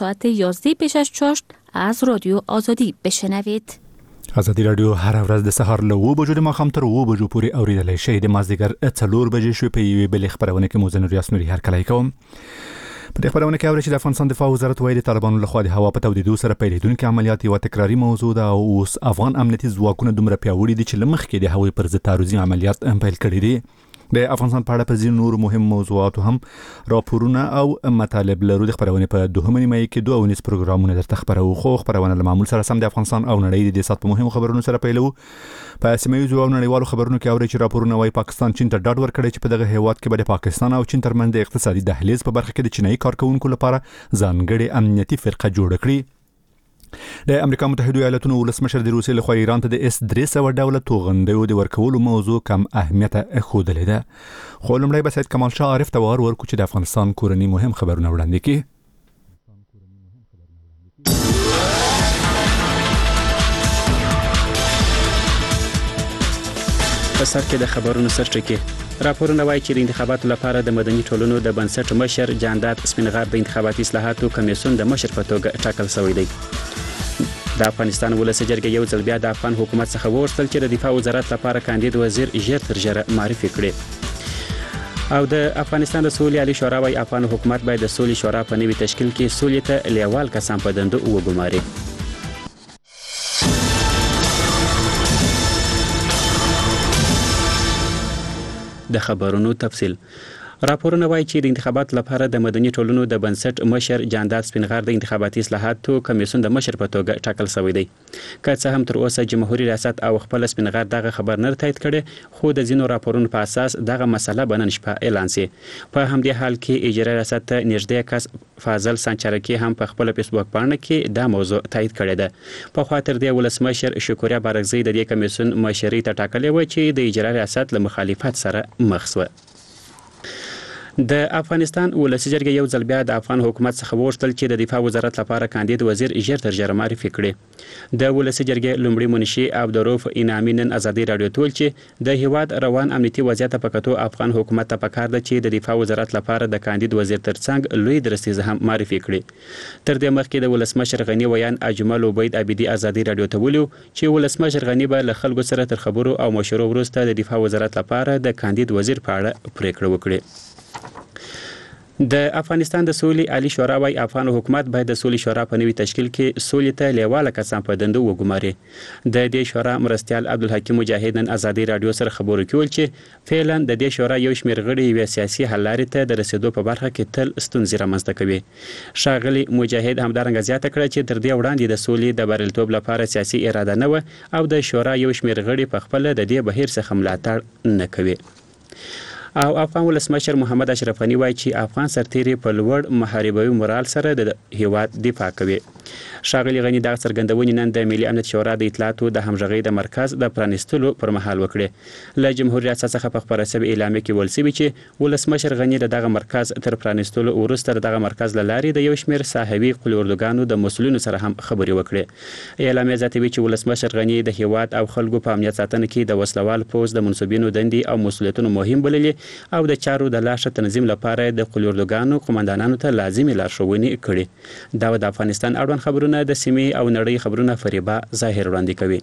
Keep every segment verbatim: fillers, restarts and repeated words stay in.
ساعت یازده پیش از چاشت از رادیو آزادی بشنوید. آزادی رادیو هر ورځ د سهار له اوه بجو د ماښام تر اوه بجو پورې اورېدلی شئ. د مازدیګر څلور بجې شوې په یوې بلې خپرونه کې مو زه نوریاس نوري هرکلی کوم. په دې خپرونه کې اورئ چې د افغانستان دفاع وزارت وایي د طالبانو لخوا د هوا په تودېدو سره پیلېدونکي عملیات یوه تکراري موضوع ده او اوس افغان امنیتي ځواکونه دومره پیاوړي دي چې له مخکې د هغوی پر ضد تعرضي عملیات پیل کړي دي. د افغانستان په اړه په ځینو نورو مهم موضوعاتو هم راپورونه او مطالب لرو. د خبرونه په دوهمه نیمه کې دوه ونیس پروګرامونه درته خبرو. خو خبرونه له معمول سره سم د افغانستان او نړۍ د سات په مهمو خبرونو سره پیلو. په سیمه‌ییزو او نړیوالو خبرونو کې اوري چې راپورونه وايي پاکستان چین ته ډاډ ورکړي چې په دغه هیواد کې به د پاکستان او چین ترمنځ د اقتصادي دهلیز په برخه کې د چینایي کارکونکو لپاره ځانګړې امنیتي فرقه جوړه کړي. د امریکا متحده ایالاتونو ولسمشر د روسیې لخوا ایران ته د اس درې سوه ډوله توغندیو د ورکولو موضوع کم اهمیت ښودلې ده. خو لومړی به سید کمال شاه عارف ته وار ورکړو چې د افغانستان کورني مهم خبرونه وړاندې کړي. په سر کې د خبرونو سرټکی راپورونه وايي چې د انتخاباتو لپاره د مدني ټولنو د بنسټ مشر جانداد سپینغر د انتخاباتي اصلاحاتو کمیسیون د مشر په توګه ټاکل شوی دی. د افغانستان ولسي جرګې یو ځل بیا د افغان حکومت څخه وغوښتل چې د دفاع وزارت لپاره کاندید وزیر ژر تر ژره معرفي کړي. او د افغانستان د سولې عالی شورا وايي افغان حکومت باید د سولې شورا په نوي تشکیل کې سولې ته لیوال کسان په دندو وګماري. د خبرونو تفصیل راپورونه وايي چې د انتخاباتو لپاره د مدني ټولنو د بنسټ مشر جانداد سپینغر د انتخاباتي اصلاحاتو کمیسیون د مشر په توګه ټاکل شوی دی. که څه هم تر اوسه جمهوریت ریاست او خپل سپینغر دغه خبر نه تایید کړي، خو د ځینو راپورونو په اساس دغه مسله به نن شپه اعلان شي. په همدې حال کې اجرایي ریاست ته نږدې کس فاضل سانچارکي هم په خپل فیسبوک باندې کې دا موضوع تایید کړې ده. په خاطر د ولسمشر شکوریا بارګزی د دې کمیسیون مشري ته ټاکلې و چې د اجرایي ریاست له مخالفت سره مخ شو. د افغانستان ولسي جرګې یو ځل بیا د افغان حکومت څخه وغوښتل چې د دفاع وزارت لپاره کاندید وزیر ژر تر ژره معرفي کړي. د ولسي جرګې لومړي منشي عبدالرؤف انعامي نن ازادي راډیو ته ویل چې د هیواد روان امنیتي وضعیت په کتو افغان حکومت ته پکار ده چې د دفاع وزارت لپاره د کاندید وزیر ترڅنګ لوی درستیزه هم معرفي کړي. تر دې مخکې د ولسمشر غنی ویان اجمل عبید عبیدی ازادي راډیو ته ویلو چې ولسمشر غنی به له خلکو سره تر خبرو او مشورو وروسته د دفاع وزارت لپاره د کاندید وزیر په اړه پریکړه وکړي. د افغانستان د سولې عالی شورا وايي افغان حکومت باید د سولې شورا په نوي تشکیل کې سولې ته لیواله کسان په دندو وګماري. د دې شورا مرستیال عبدالحکیم مجاهد نن ازادي راډیو سره خبرو کې ویل چې فعلا د دې شورا یو شمېر غړي یوې سیاسي حل لارې ته د رسیدو په برخه کې تل ستونزې رامنځته کوي. ښاغلي مجاهد همدارنګه زیاته کړه چې تر دې وړاندې د سولې د بریالیتوب لپاره سیاسي اراده نه وه او د شورا یو شمېر غړي په خپله د دې بهیر څخه ملاتړ نه کوي. او افغان ولسمشر محمد اشرف غنی وایي چې افغان سرتیري په لوړ محاربوي مورال سره د هیواد دفاع کوي. ښاغلي غنی دا څرګندونې نن د ملي امنیت شورا د اطلاعاتو د همغږۍ د مرکز د پرانیستلو پر مهال وکړې. له جمهوریت ریاست څخه په خپره شوې اعلامیه کې ویل شوي چې ولسمشر غنی د دغه مرکز تر پرانیستلو وروسته د دغه مرکز له لارې د یو شمېر ساحوي قلي اردوګانو د مسؤلینو سره هم خبرې وکړې. اعلامیه زیاتوي چې ولسمشر غنی د هیواد او خلکو په امنیت ساتنه کې د وسلوال پوځ د منصوبینو دندې او مسؤلیتونو مهم بللي او د چارو د لا ښه تنظیم لپاره د قلي اردوګانو قومندانانو ته لازمي لارښوونې کړي. دا د افغانستان اړوند خبرونه د سیمې او نړۍ خبرونه فریبا ظاهر وړاندې کوي.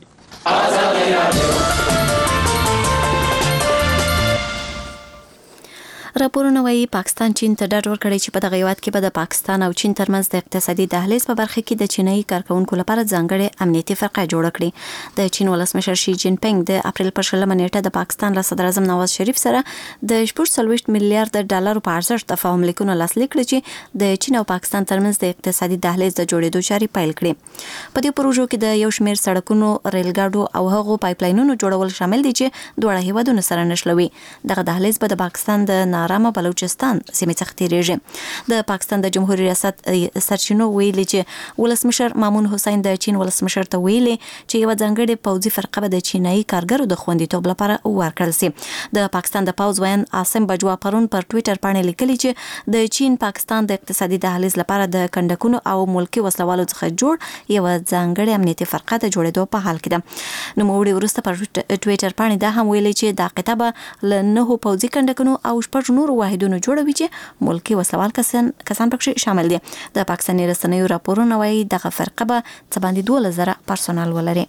راپورونه وايي پاکستان چین ته ډاډ ورکړی چې په دغه هیواد کې به د پاکستان او چین ترمنځ د اقتصادي دهلیز په برخه کې د چینایي کارکونکو لپاره ځانګړې امنیتي فرقه جوړه کړي. د چین ولسمشر شي جین پینګ د اپریل په شلمه نیټه د پاکستان له صدر اعظم نواز شریف سره د شپږ څلوېښت میلیارډ ډالرو په ارزښت تفاهم لیکونه لاسلیک کړي چې د چین او پاکستان ترمنځ د اقتصادي دهلیز د جوړېدو چارې پیل کړي. په دې پروژو کې د یو شمېر سړکونو، ریلګاډو او هغو پایپلاینونو جوړول شامل دي چې دواړه هیوادونه سره نښلوي. دغه دهلیز به د پاکستان د نارامه بلوچستان سیمې څخه تیریږي. د پاکستان د جمهوریت ریاست سرچینو ویلي چې ولسمشر مامون حسین د چین ولسمشر ته ویلي چې یو ځانګړې پوځي فرقه به د چینایي کارګرو د خوندیتوب لپاره ورکړل شي. د پاکستان د پوځ ویان عاصم بجوا پرون پر ټویټر باندې لیکلي چې د چین پاکستان د اقتصادي دهلیز لپاره د کندکونو او ملکی وسلوالو څخه جوړ یو ځانګړې امنیتي فرقه د جوړېدو په حال کې ده. نو موږ ورسته پر ټویټر باندې دا هم ویلي چې دا قطبه له نهو پوځي کندکونو او شپږ نور واحدونو جوړوي چې ملکی وسلوال کسان کسان پکې شامل دي. د پاکستاني رسنیو راپورونه وايي دغه فرقه به څه باندې دوه زره پرسونل ولري.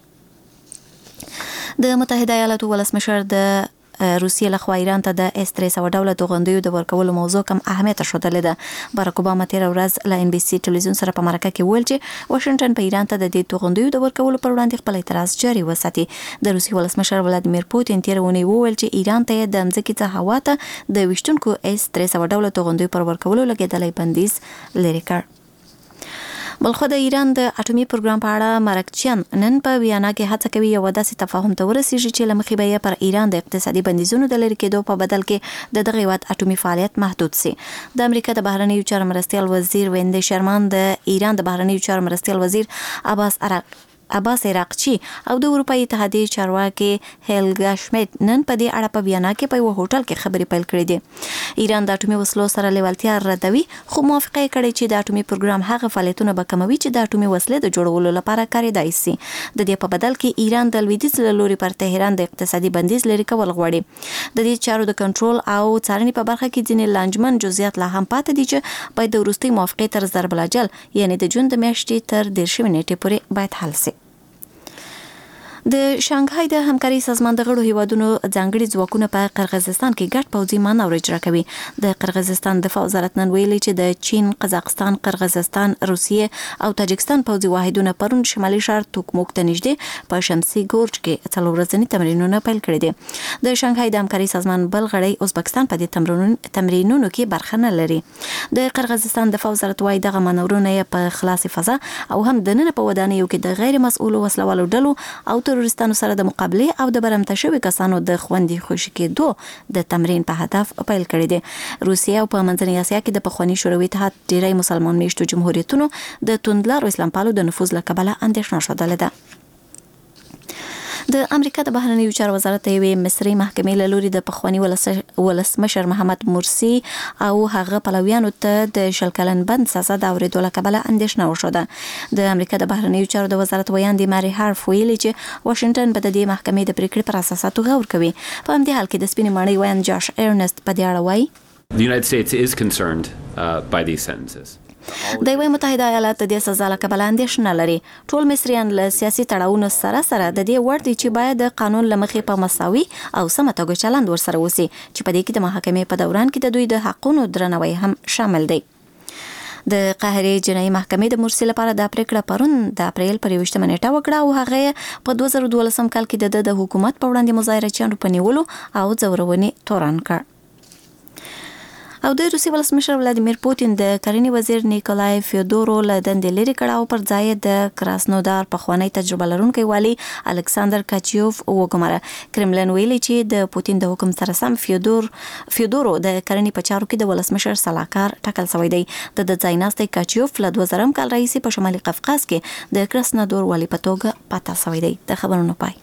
د متحده ایالاتو ولسمشر د روسیې لخوا ایران ته د اس درې سوه ډوله توغندیو د ورکولو موضوع کم اهمیت ښودلې ده. باراک اوباما تیر ورځ له ان بي سي ټلویزیون سره په مرکه کې ویل چې واشنگټن په ایران ته د دې توغندیو د ورکولو پر وړاندې خپل اعتراض جاري وساتي. د روسیې ولسمشر ولادیمیر پوتین تیر ونی وویل چې ایران ته د ځمکې څخه هوا ته د وشتونکو اس درې سوه ډوله توغندیو پر ورکولو لګیدلې بندیز لري کړ. بلخو د ایران د اټومي پروګرام په اړه مرکچیان نن په ویانا کې هڅه کوي یو داسې تفاهم ته ورسیږي چې لمخې به پر ایران د اقتصادي بندیزونو د لرې کېدو په بدل کې د دغه هیواد اټومي فعالیت محدود سي. د امریکا د بهرنیو چارو مرستیال وزیر ویندی شرمان د ایران د بهرنیو چارو مرستیال وزیر عباس عراق عباس عراقچی او د اروپאי اتحادیې چارواکي هیلګا شمیت نن په دې اړه په ویانا کې په یو هوټل کې خبرې پیل کړې دي. ایران د اټومي وسلو سره لیوالتیا ردوي خو موافقه کړې چې د اټومي پروګرام هغه فعالیتونه به کموي چې د اټومي وسلې د جوړولو لپاره کارېدای شي. د دې په بدل کې ایران د لویدیځ له لوري پر تهران د اقتصادي بندیز لري کول غواړي. د دې چارو د کنټرول او څارنې په برخه کې ځینې لانجمن جزئیات لا هم پاتې دي چې باید د وروستي موافقې تر ضرب الاجل یعنی د جون د میاشتې تر دېرشمې نیټې پورې باید حل شي. د شانګهای د همکاري سازمان د غړو هیوادونو ځانګړي ځواکونه په قرغیزستان کې ګډ پوځي مانور اجرا کوي. د قرغیزستان دفاع وزارت نن ویلي چې د چین، قزاقستان، قرغیزستان، روسیې او تاجکستان پوځي واحدونه پرون شمالي ښار توکموک ته نږدې په شمسي ګورج کې څلور ورځني تمرینونه پیل کړي دي. د شانګهای د همکاري سازمان بل غړی ازبکستان په دې تمرینونو کې برخه نه لري. د قرغیزستان دفاع وزارت وايي دغه مانورونه په خلاص فضا او هم د نن په ودانیو کې د غیر مسؤل وسلوالو ډلو او ترورستانو سره د مقابله او د برمته شوی کسانو د خوندي خوشي کېدو د تمرین په هدف پیل کړی دي. روسیه او په منځنۍ اسیا کې د پخوانی شوروي اتحاد ډیری مسلمان میشتو جمهوریتونو د توندلارو اسلام پالو د نفوذ له کبله اندېښنه شوه ده. د امریکا د بهرنیو چارو وزارت یوې مصري محکمې له لوري د پخوانی ولسمشر محمد مرسي او هغه پلویانو ته د شل کلن بند سزا د اورېدو له کبله اندېښنه وشوه. د امریکا د بهرنیو چارو د وزارت ویاندې ماري هارف ویلي چې واشنگټن په دې محکمې د پریکړې پر اساساتو غور کوي. په همدې حال کې د سپینې ماڼۍ ویاند جاش ارنست په دې اړه وایي The United States is concerned uh, by these sentences. د یوې متحده ایالات د سزا له کبله اندېښنه لري. ټول مصریان له سیاسي تړاوونو سره سره د دې وړ دي چې باید د قانون له مخې په مساوي او سمه توګه چلند ورسره وسی چې په دې کې د محاکمې په دوران کې د دوی د حقونو درناوی هم شامل دی. د قاهرې جنایي محکمې د مرسي لپاره د پریکړه پرون د اپریل پر یوویشتمه نیټه وکړه او هغه په دوه زره دولسم کال کې د د حکومت په وړاندې مظاهرچیانو په نیولو او ځورونې تورن کړ. او د روسي ولسمشر ولادیمیر پوتین د کرنې وزیر نیکولای فیودورو له دندې لرې کړ او پر ځای د کراسنودار پخوانی تجربه لرونکی والی الکساندر کاچیوف وګماره. کرملن ویلي چې د پوتین د حکم سره سم فیودور فیودورو د کرنې په چارو کې د ولسمشر صلاحکار ټاکل شوی دی. د د ځایناستي کاچیوف له دوه زره کال راهیسې په شمالي قفقاز کې د کراسنودار والی په توګه پاتې شوی دی. د خبرونو پای.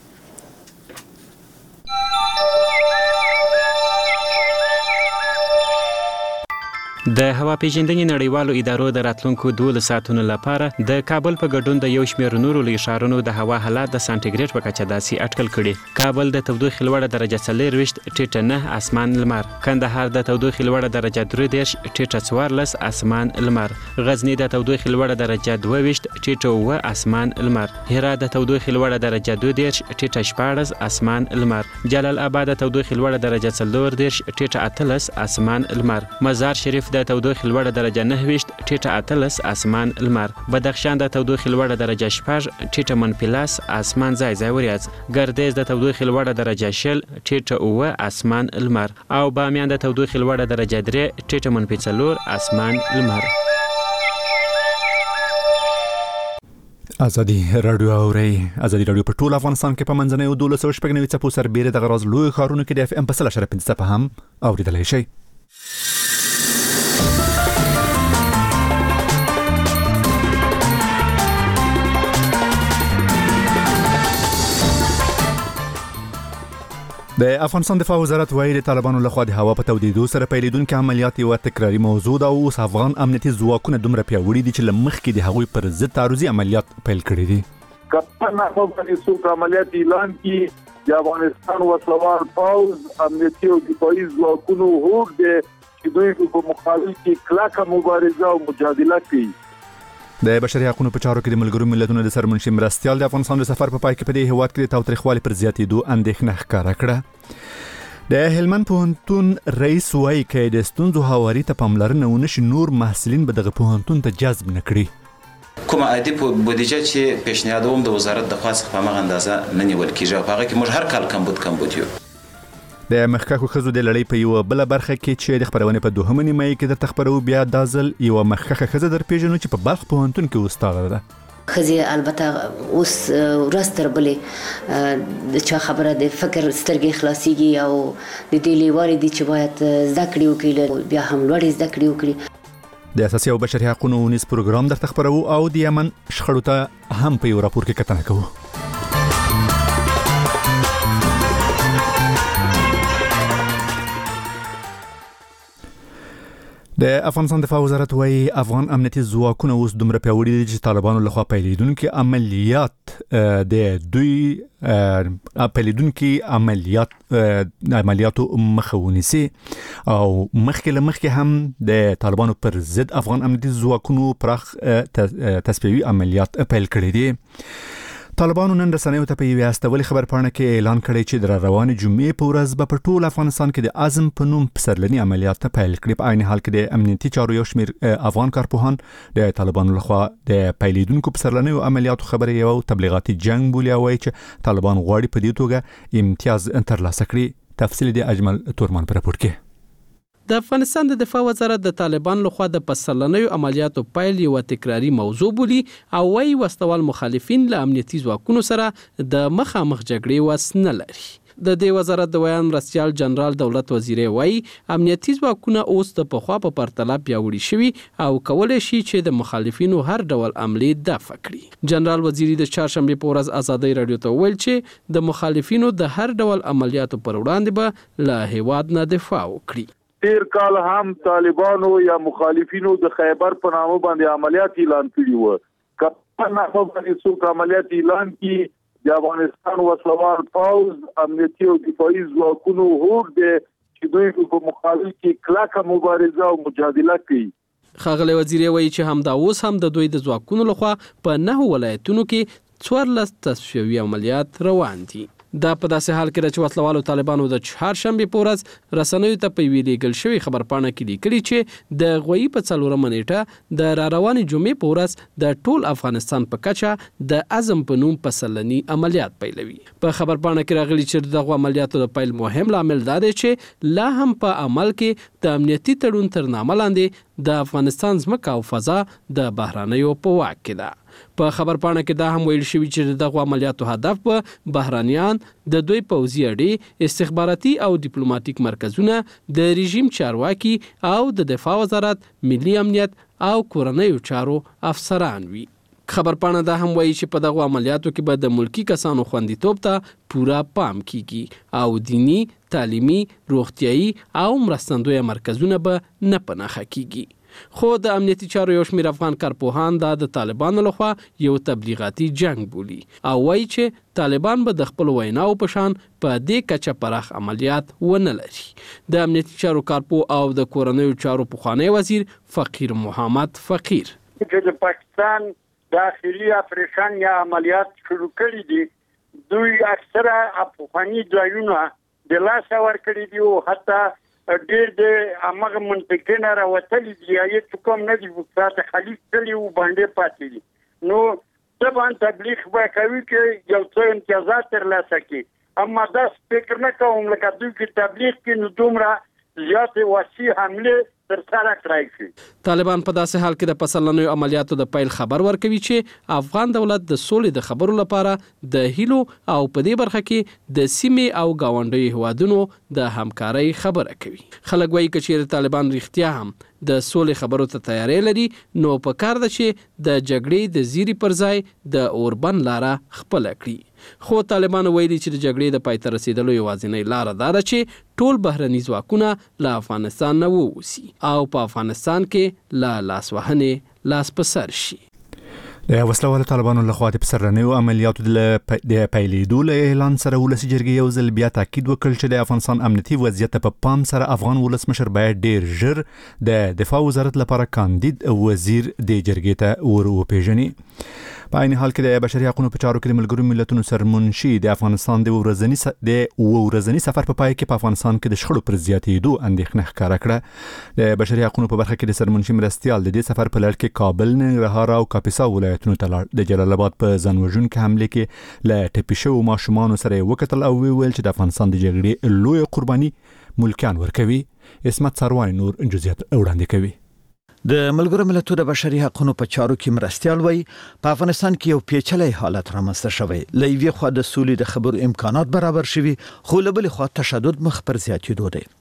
د هوا پیژندنې نړیوالو ادارو د راتلونکو دولس ساعتونو لپاره د کابل په ګډون د یو شمېر نورو لوی ښارونو د هوا حالات د سانټیګریډ په کچه داسې اټکل کړي. کابل د تودوخې لوړه درجه څلورویشت ټیټه نه اسمان لمر، کندهار د تودوخې لوړه درجه درې دېرش ټیټه څوارلس اسمان لمر، غزني د تودوخې لوړه درجه دوه ویشت ټیټه اووه اسمان لمر، هرات د تودوخې لوړه درجه دوه دېرش ټیټه شپاړس اسمان لمر، جلال آباد د تودوخې لوړه درجه څلور دېرش ټیټه اتلس اسمان لمر، مزار شریف د تودوخې لوړه درجه نهه ویشت ټیټه اتلس اسمان لمر، بدخشان د تودوخې لوړه درجه شپږ ټیټه منفي لس اسمان ځای ځای وریځ، ګردیز د تودوخې لوړه درجه شل ټیټه اووه اسمان لمر او بامیان د تودوخې لوړه درجه درې ټیټه منفي څلور اسمان لمر. ازادي رادیو اوري ازادي رادیو په ټول افغانستان کې په منځنۍ دولس او شپږ نوي څپو سربېره د غراز لوی ښارونو کې د اف ام په سل اشاره پنځه څپه هم اوریدلای شي. د افغانستان دفاع وزارت وایي د طالبانو لخوا د هوا په تودېدو سره پیلېدونکي عملیات یوه تکراري موضوع ده او اوس افغان امنیتي ځواکونه دومره پیاوړي دي چې له مخکې د هغوی پر ضد تعرضي عملیات پیل کړي دي. کله نه باندې څوک عملیات اعلان کړي د افغانستان وسلوال پوځ امنیتي او دفاعي ځواکونو هوډ دی چې دوی په مقابل کې کلکه مبارزه او مجادله کوي. د بشري حقوقو په چارو کې د ملګرو ملتونو د سرمنشي مرستیال د افغانستان د سفر په پای کې په دې هیواد کې د تاوتریخوالي پر زیاتېدو اندېښنه ښکاره کړه. د هلمند پوهنتون رئیس وایي چې د ستونزو هواري ته پاملرنه ونشي نور محصلین به دغه پوهنتون ته جذب نه کړي. کومه عادي بودیجه چې پیشنهادوم د وزارت د خاص په مغه اندازه نه نیول کیږي او هغه کې موږ هر کال کم بود کم بود یو. د مخکښو ښځو د لړۍ په یو بل برخه کې چې د خبرونې په دوهمه نیمه کې د تخبرو بیا دازل یو مخکښه ښځه در پیژنو چې په بلخ پوهنتون کې استاد ده. خزي البته اوس ورستر بلې د چا خبره د فکر سترګې خلاصيږي او د دې لیوالې دي چې باید ذکر وکړي بیا هم لوړ ذکر وکړي. د اساسي او بشري حقوقو ونیس پروګرام در تخبرو او د یمن شخړو ته هم په یو راپور کې کتنه کوو. د افغانستان دفاع وزارت وايي افغان امنیتي ځواکونه اوس دومره پیاوړي دي چې طالبانو لخوا پیلیدونکو عملیات د دوی پیلیدونکو عملیات عملیاتو مخه ونیسي او مخکې له مخکې هم د طالبانو پر ضد افغان امنیتي ځواکونو پراخ تصفیوي عملیات پیل کړي دي. طالبانو نن رسنیو ته په یوه استولي خبر پاڼه کې اعلان کړی چې د روانې جمعې په ورځ به په ټول افغانستان کې د عزم په نوم پسرلني عملیات پیل کړي. په عین حال کې د امنیتي چارو یو شمېر افغان کارپوهان د طالبانو لخوا د پیلیدونکو پسرلني عملیاتو خبرې یو تبلیغاتي جنگ بولي او چې طالبان غواړي په دې توګه امتیاز ترلاسه کړي. تفصیل د اجمل تورمان په راپور کې. د افغانستان د دفاع وزارت د طالبان لخوا د پسرلنیو عملیاتو پیل یو تکراری موضوع بولی او وايي وسوال مخالفین له امنیتي ځواکونو سره د مخامخ جګړې وس نه لري. د دې وزارت د ویان مرستیال جنرال دولت وزیر وايي امنیتي ځواکونه اوس د پخوا په پرتله پیاوړي شوي او کولای شي چې د مخالفینو هر ډول عملې دفع کړي. جنرال وزیری د چهارشنبه په ورځ ازادي رادیو ته ویل چې د مخالفینو د هر ډول عملیاتو پر وړاندې به له هیواد نه دفاع وکړي. تیر کال هم طالبانو یا مخالفینو د خیبر په نامه باندې عملیات اعلان کړي وو. کله نامه باندې څوک عملیات اعلان کړي د افغانستان وسلوال پوځ امنیتي او دفاعي ځواکونو هوډ دی چې دوی په مقابل کې کلکه مبارزه او مجادله کوي. ښاغلی وزیر وايي چې همدا اوس هم د دوی د ځواکونو لخوا په نهو ولایتونو کې څوارلس تصفیوي عملیات روان دي. دا په داسې حال کې چې وسلوالو طالبانو د چهارشنبه په ورځ رسنیو ته په ویلي ګل شوی خبر پاڼه کې لیکلي چې د غوي په څلورمه نیټه د را روانې جمعې په ورځ د ټول افغانستان په کچه د عزم په نوم پسرلني عملیات پیلوي. په خبر پاڼه کې راغلي چې دغه عملیاتو د پیل مهم لامل دا دی چې لا هم په عمل کې د امنیتي تړون تر نامه لاندې د افغانستان ځمکه او فضا د بهرانیو په واک کې ده. په خبر پاڼه کې دا هم ویل شوی چې دغه عملیاتو هدف په بهرانيان د دوی پوځي اډې استخباراتي او ډیپلوماټیک مرکزونه د رژیم چارواکي او د دفاع وزارت ملي امنیت او کورنیو چارو افسران وي. خبر پاڼه دا هم وایي چې په دغه عملیاتو کې به د ملکی کسانو خوندیتوب ته پورا پام کیږي او دینی، تعلیمي، روغتيایي او مرستندوی مرکزونه به نه پناهه کیږي. خو د امنیتي چارو یو شمېر افغان کارپوهان دا د طالبانو لخوا یو تبلیغاتي جنگ بولي او وایي چې طالبان به د خپل ویناو په شان په دې کچه پراخ عملیات ونه لري. د امنیتي چارو کارپو او د کورنیو چارو پخوانی وزیر فقیر محمد فقیر چې د پاکستان داخلي اپریشن یا عملیات شروع کړي دي دوی اکثره افغاني ځایونه د لاس ورکړي دي او حتی ډېر د هغه منطقې نه راوتلي دي یا کوم نه دي وساته خلیج کلی او باندې پاتې دي. نو طبعا تبلیغ به کوي چې یو څه امتیازات ترلاسه کړي اما دا فکر نه کوم لکه دوی کې تبلیغ کې نو دومره زیات وسیع حمله تر سره کړای شي. طالبان په داسې حال کې د پسرلنیو عملیاتو د پیل خبر ورکوي چې افغان دولت د سولې د خبرو لپاره د هیلو او په دې برخه کې د سیمې او گاونډي هوادونو د همکارۍ خبره کوي. خلک وایي چې طالبان رښتیا هم د سولې خبرو ته تیاری لري نو په کار ده چې د جګړې د زیری پر ځای د اوربند لاره خپل کړي. خو طالبان ویلي چې د جګړې د پای ته رسیدلو یوازینۍ لاره دا ده چې ټول بهرني ځواکونه له افغانستان نه ووځي او په افغانستان کې لا لاس وهنې لاس په سر شي. د وسلوالو طالبانو لخوا د سرنیو عملیاتو د پیلېدو له اعلان سره ولسي جرګې یو ځل بیا تاکید وکړ چې د افغانستان امنیتي وضعیت په پام سره افغان ولسمشر باید ډیر ژر د دفاع وزارت لپاره کاندید وزیر د جرګې ته ور وپیژني. په عین حال کې د بشري حقوقو په چارو کې د ملګرو ملتونو سرمنشي د افغانستان د ورځني د ورځني سفر په پای کې په افغانستان کې د شخړو پر زیاتېدو اندېښنه ښکاره کړه. د بشري حقوقو په برخه کې د سرمنشي مرستیال د دې سفر په لړ کې کابل، ننګرهار او کاپیسا ولایتونو ته لاړ. د جلال آباد په ځانوژونکې حمله کې له ټپي شوو ماشومانو سره وکتل او ویل چې د افغانستان د جګړې لوی قرباني ملکیان ورکوي. اسمت سروای نور جزئیات وړاندې کوي. د ملګرو ملتونو د بشري حقوقو په چارو کې مرستیال وایي په افغانستان کې یو پیچلې حالت رامنځته شوی. له یوې خوا د سولې د خبرو امکانات برابر شوي، خو له بلې خوا تشدد مخ پر زیاتېدو دی.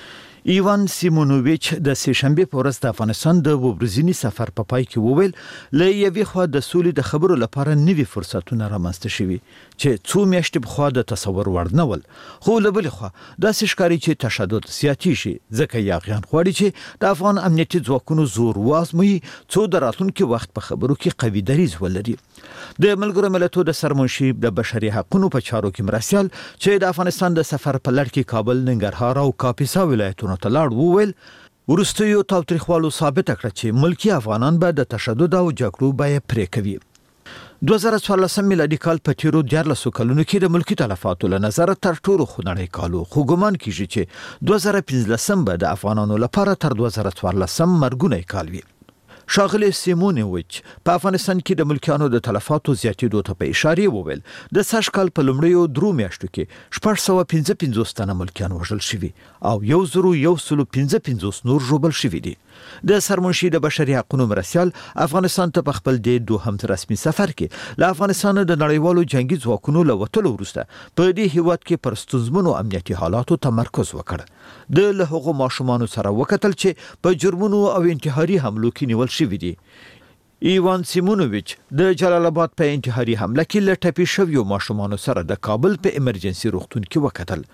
ایوان سیمونوویچ د سه شنبه په ورځ د افغانستان د ورځني سفر په پای کې وویل له یوې خوا د سولې د خبرو لپاره نوي فرصتونه رامنځته شوي چې څو میاشتې بخوا د تصور وړ نه ول، خو له بلې خوا داسې ښکاري چې تشدد زیاتې شي ځکه یاغیان غواړي چې د افغان امنیتي ځواکونو زور وازموي څو د راتلونکي وخت په خبرو کې قوي دریځ ولري. د ملګرو ملتونو د سرمنشي د بشري حقوقو په چارو کې مرستیال چې د افغانستان د سفر په لړ کې کابل، ننګرهار او کاپیسا ولایتونو ته لاړ وویل وروستیو تاوتریخوالو ثابت کړ چې ملکی افغانان به د تشدد او جګړو بیه پرې کوي. دوه زره څوارلسم میلادي کال په تیرو دیارلسو کلونو کې د ملکی تلفاتو له نظره تر ټولو خونړی کالو، خو ګمان کیږي چې دوه زره پنځلسم به د افغانانو لپاره تر دوه زره څوارلسم مرګونی کال وي. شاغلی سیمونوویچ په افغانستان کې د ملکیانو د تلفاتو زیاتېدو ته په اشاره وویل د سږ کال په لومړیو درو میاشتو کې شپږ سوه پنځه پنځوس تنه ملکیان وژل شوي او یو زرو یو سلو پنځه پنځوس نور ژوبل شوي دي. د سرمنشي د بشري حقوقو مرستیال افغانستان ته په خپل د دوهم رسمي سفر کې له افغانستان د نړیوالو جنگي ځواکونو له وتلو وروسته په دې هیواد کې پر ستونزمنو امنیتي حالاتو تمرکز وکړ. د له هغو ماشومانو سره وکتل چې په جرمونو او انتحاري حملو کې نیول شوي دي. ایوان سیمونوویچ د جلال آباد په انتحاري حمله کې له ټپي شویو ماشومانو سره د کابل په امرجنسي روغتون کې وکتل.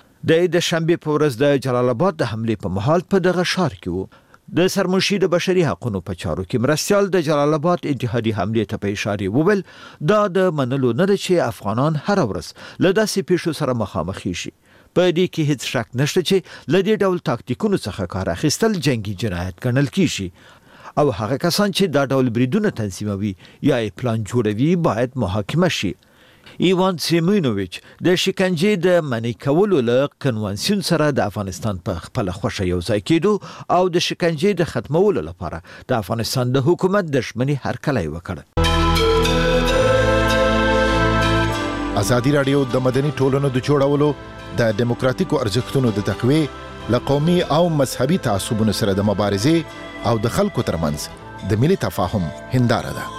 د شنبه په ورځ د جلال آباد د حمله په مهال په دغه ښار کې وو. د سرمنشي د بشري حقوقو په چارو کې مرستیال د جلال آباد انتحاري حمله ته په اشاره وویل دا د منلو نه ده چې افغانان هر ورځ له داسې پیښو سره مخامخ شي. په دې کې هیڅ شک نشته چې له دې ډول تاکتیکونو څخه کار اخیستل جنگي جنایت ګڼل کیږي او هغه کسان چې دا ډول بریدونه تنظیموي یا پلان جوړوي باید محاکمه شي. ایوان سیمونوویچ د شکنجې د منع کولو له کنوانسیون سره د افغانستان په خپل خوښه یو ځای کېدو او د شکنجې د ختمولو لپاره د افغانستان د حکومت دښمني هرکلی وکړ. ازادي راډیو د مدني ټولنو د جوړولو د دیموکراتیکو ارزښتونو د تقویې له قومي او مذهبي تعصبونو سره د مبارزې او د خلکو ترمنځ د ملي تفاهم هنداره ده.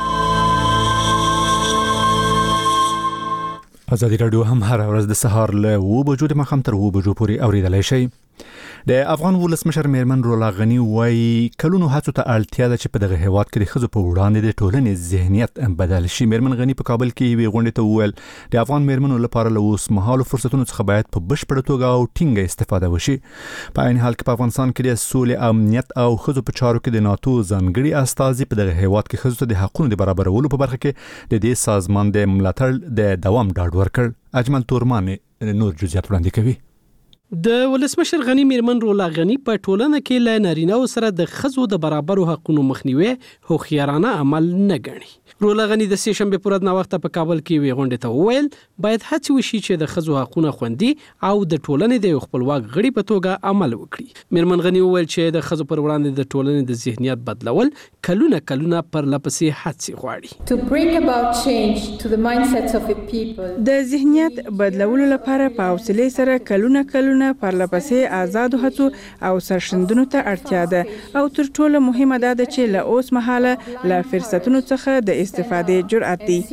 ازادي راډیو هم هر ورځ د سهار له اوه بجو د ماښام تر اوه بجو پورې اوریدلای شئ. د افغان ولسمشر میرمن رولا غنی وایي کلونو هڅو ته اړتیا ده چې په دغه هیواد کې د ښځو په وړاندې د ټولنې ذهنیت بدل شي. میرمن غنی په کابل کې یوې غونډې ته وویل د افغان میرمنو لپاره له اوسمهالو فرصتونو څخه باید په بشپړه توګه او ټینګه استفاده وشي. په عین حال کې په افغانستان کې د سولې، امنیت او ښځو په چارو کې د ناتو ځانګړي استازي په دغه هیواد کې ښځو ته د حقونو د برابرولو په برخه کې د دې سازمان د ملاتړ د دوام ډاډ ورکړ. اجمل تورمان نور جزئیات وړاندې کوي. د ولسمشر غنی میرمن رولا غنی په ټولنه کې له نارینه‌و سره د ښځو د برابرو حقوقو مخنیوي هوښیارانه عمل نه ګڼي. رولا غنی د سه شنبه پر ورځ ناوخته په کابل کې وی غونډه ته وویل باید هڅه وشي چې د ښځو حقوقونه خوندي او د ټولنې د خپلواک غړي په توګه عمل وکړي. میرمن غنی وویل چې د ښځو پر وړاندې د ټولنې د ذهنیت بدلول کلونه کلونه پر لپسې هڅې غواړي. To bring about change to the mindsets of the people. د ذهنیت بدلولو لپاره په حوصله سره کلونه کلونه پرلپسې آزاد هڅو او سرشندونو ته اړتیا ده او تر ټولو مهمه ده چې له اوس مهاله له فرصتونو څخه د استفادې جرأت دی.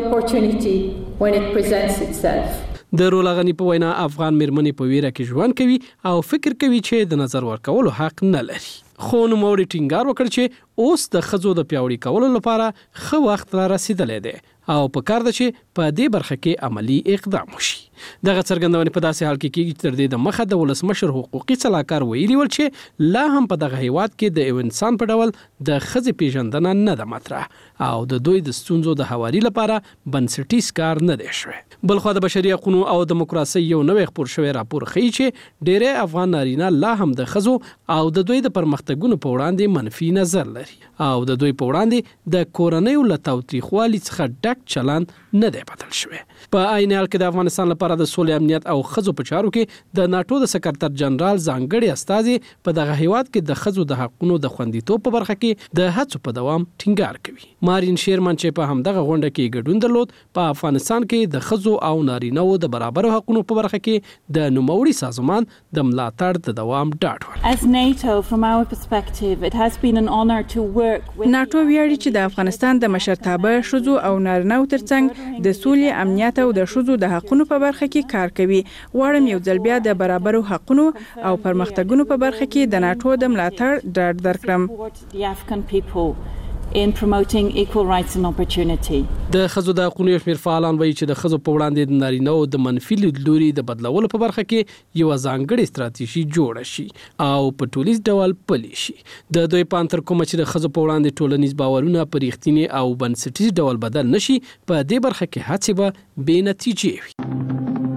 د رولا غنی په وینا افغان میرمنې په ویره کې ژوند کوي او فکر کوي چې د نظر ورکولو حق نه لري. خو نوموړي ټینګار وکړ چې اوس د ښځو د پیاوړي کولو لپاره ښه وخت را رسیدلی دی او په کار ده چې په دې برخه کې عملی اقدام وشي. دغه څرګندونې په داسې حال کې کېږي چې تر دې د مخه د ولسمشر حقوقي سلاکار ویلي ول چې لا هم په دغه هیواد کې د یو انسان په ډول د ښځې پیژندنه نه ده مطرح او د دوی د ستونزو د هواري لپاره بنسټیز کار نه دی شوی. بلخوا د بشري حقوقو او دیموکراسۍ یو نوی خپور شوی راپور ښیي چې ډېری افغان نارینه لا هم د ښځو او د دوی د پرمختګونو په وړاندې منفي نظر لري او د دوی په وړاندې د کورنیو له تاوتریخوالي څخه ډک چلند نه دی بدل شوی. په عین حال کې د افغانستان لپاره د سولې امنیت او ښځو په چارو کې د ناټو د سکرتر جنرال ځانګړي استازي په دغه هیواد کې د ښځو د حقونو د خوندیتوب په برخه کې د هڅو په دوام ټینګار کوي. مارین شیرمن چې په همدغه غونډه کې ګډون درلود په افغانستان کې د ښځو او نارینه‌و د برابرو حقونو په برخه کې د نوموړي سازمان د ملاتړ د دوام ډاډ ورکړ. As NATO, from our perspective, it has been an honor to work with ناټو ویاړي چې د افغانستان د مشرتابه ښځو او نارینه‌و ترڅنګ د سولې امنیت او د ښځو د حقونو په برخه کې کار کوي. غواړم یو ځل بیا د برابرو حقونو او پرمختګونو په برخه کې د ناټو د ملاتړ ډاډ درکړم. in promoting equal rights and opportunity. د ښځو د حقوقو یو شمېر فعالان وایي چې د ښځو په وړاندې د نارینه‌و د منفي لیدلوري د بدلولو په برخه کې یو ځانګړې ستراتیژي جوړه شي او په ټولیز ډول پلي شي. د دوی په انتر کومه چې د ښځو په وړاندې ټولنیز باورونه په ریښتیني او بنسټیز ډول بدل نشي په دې برخه کې هڅې به بې نتیجې وي.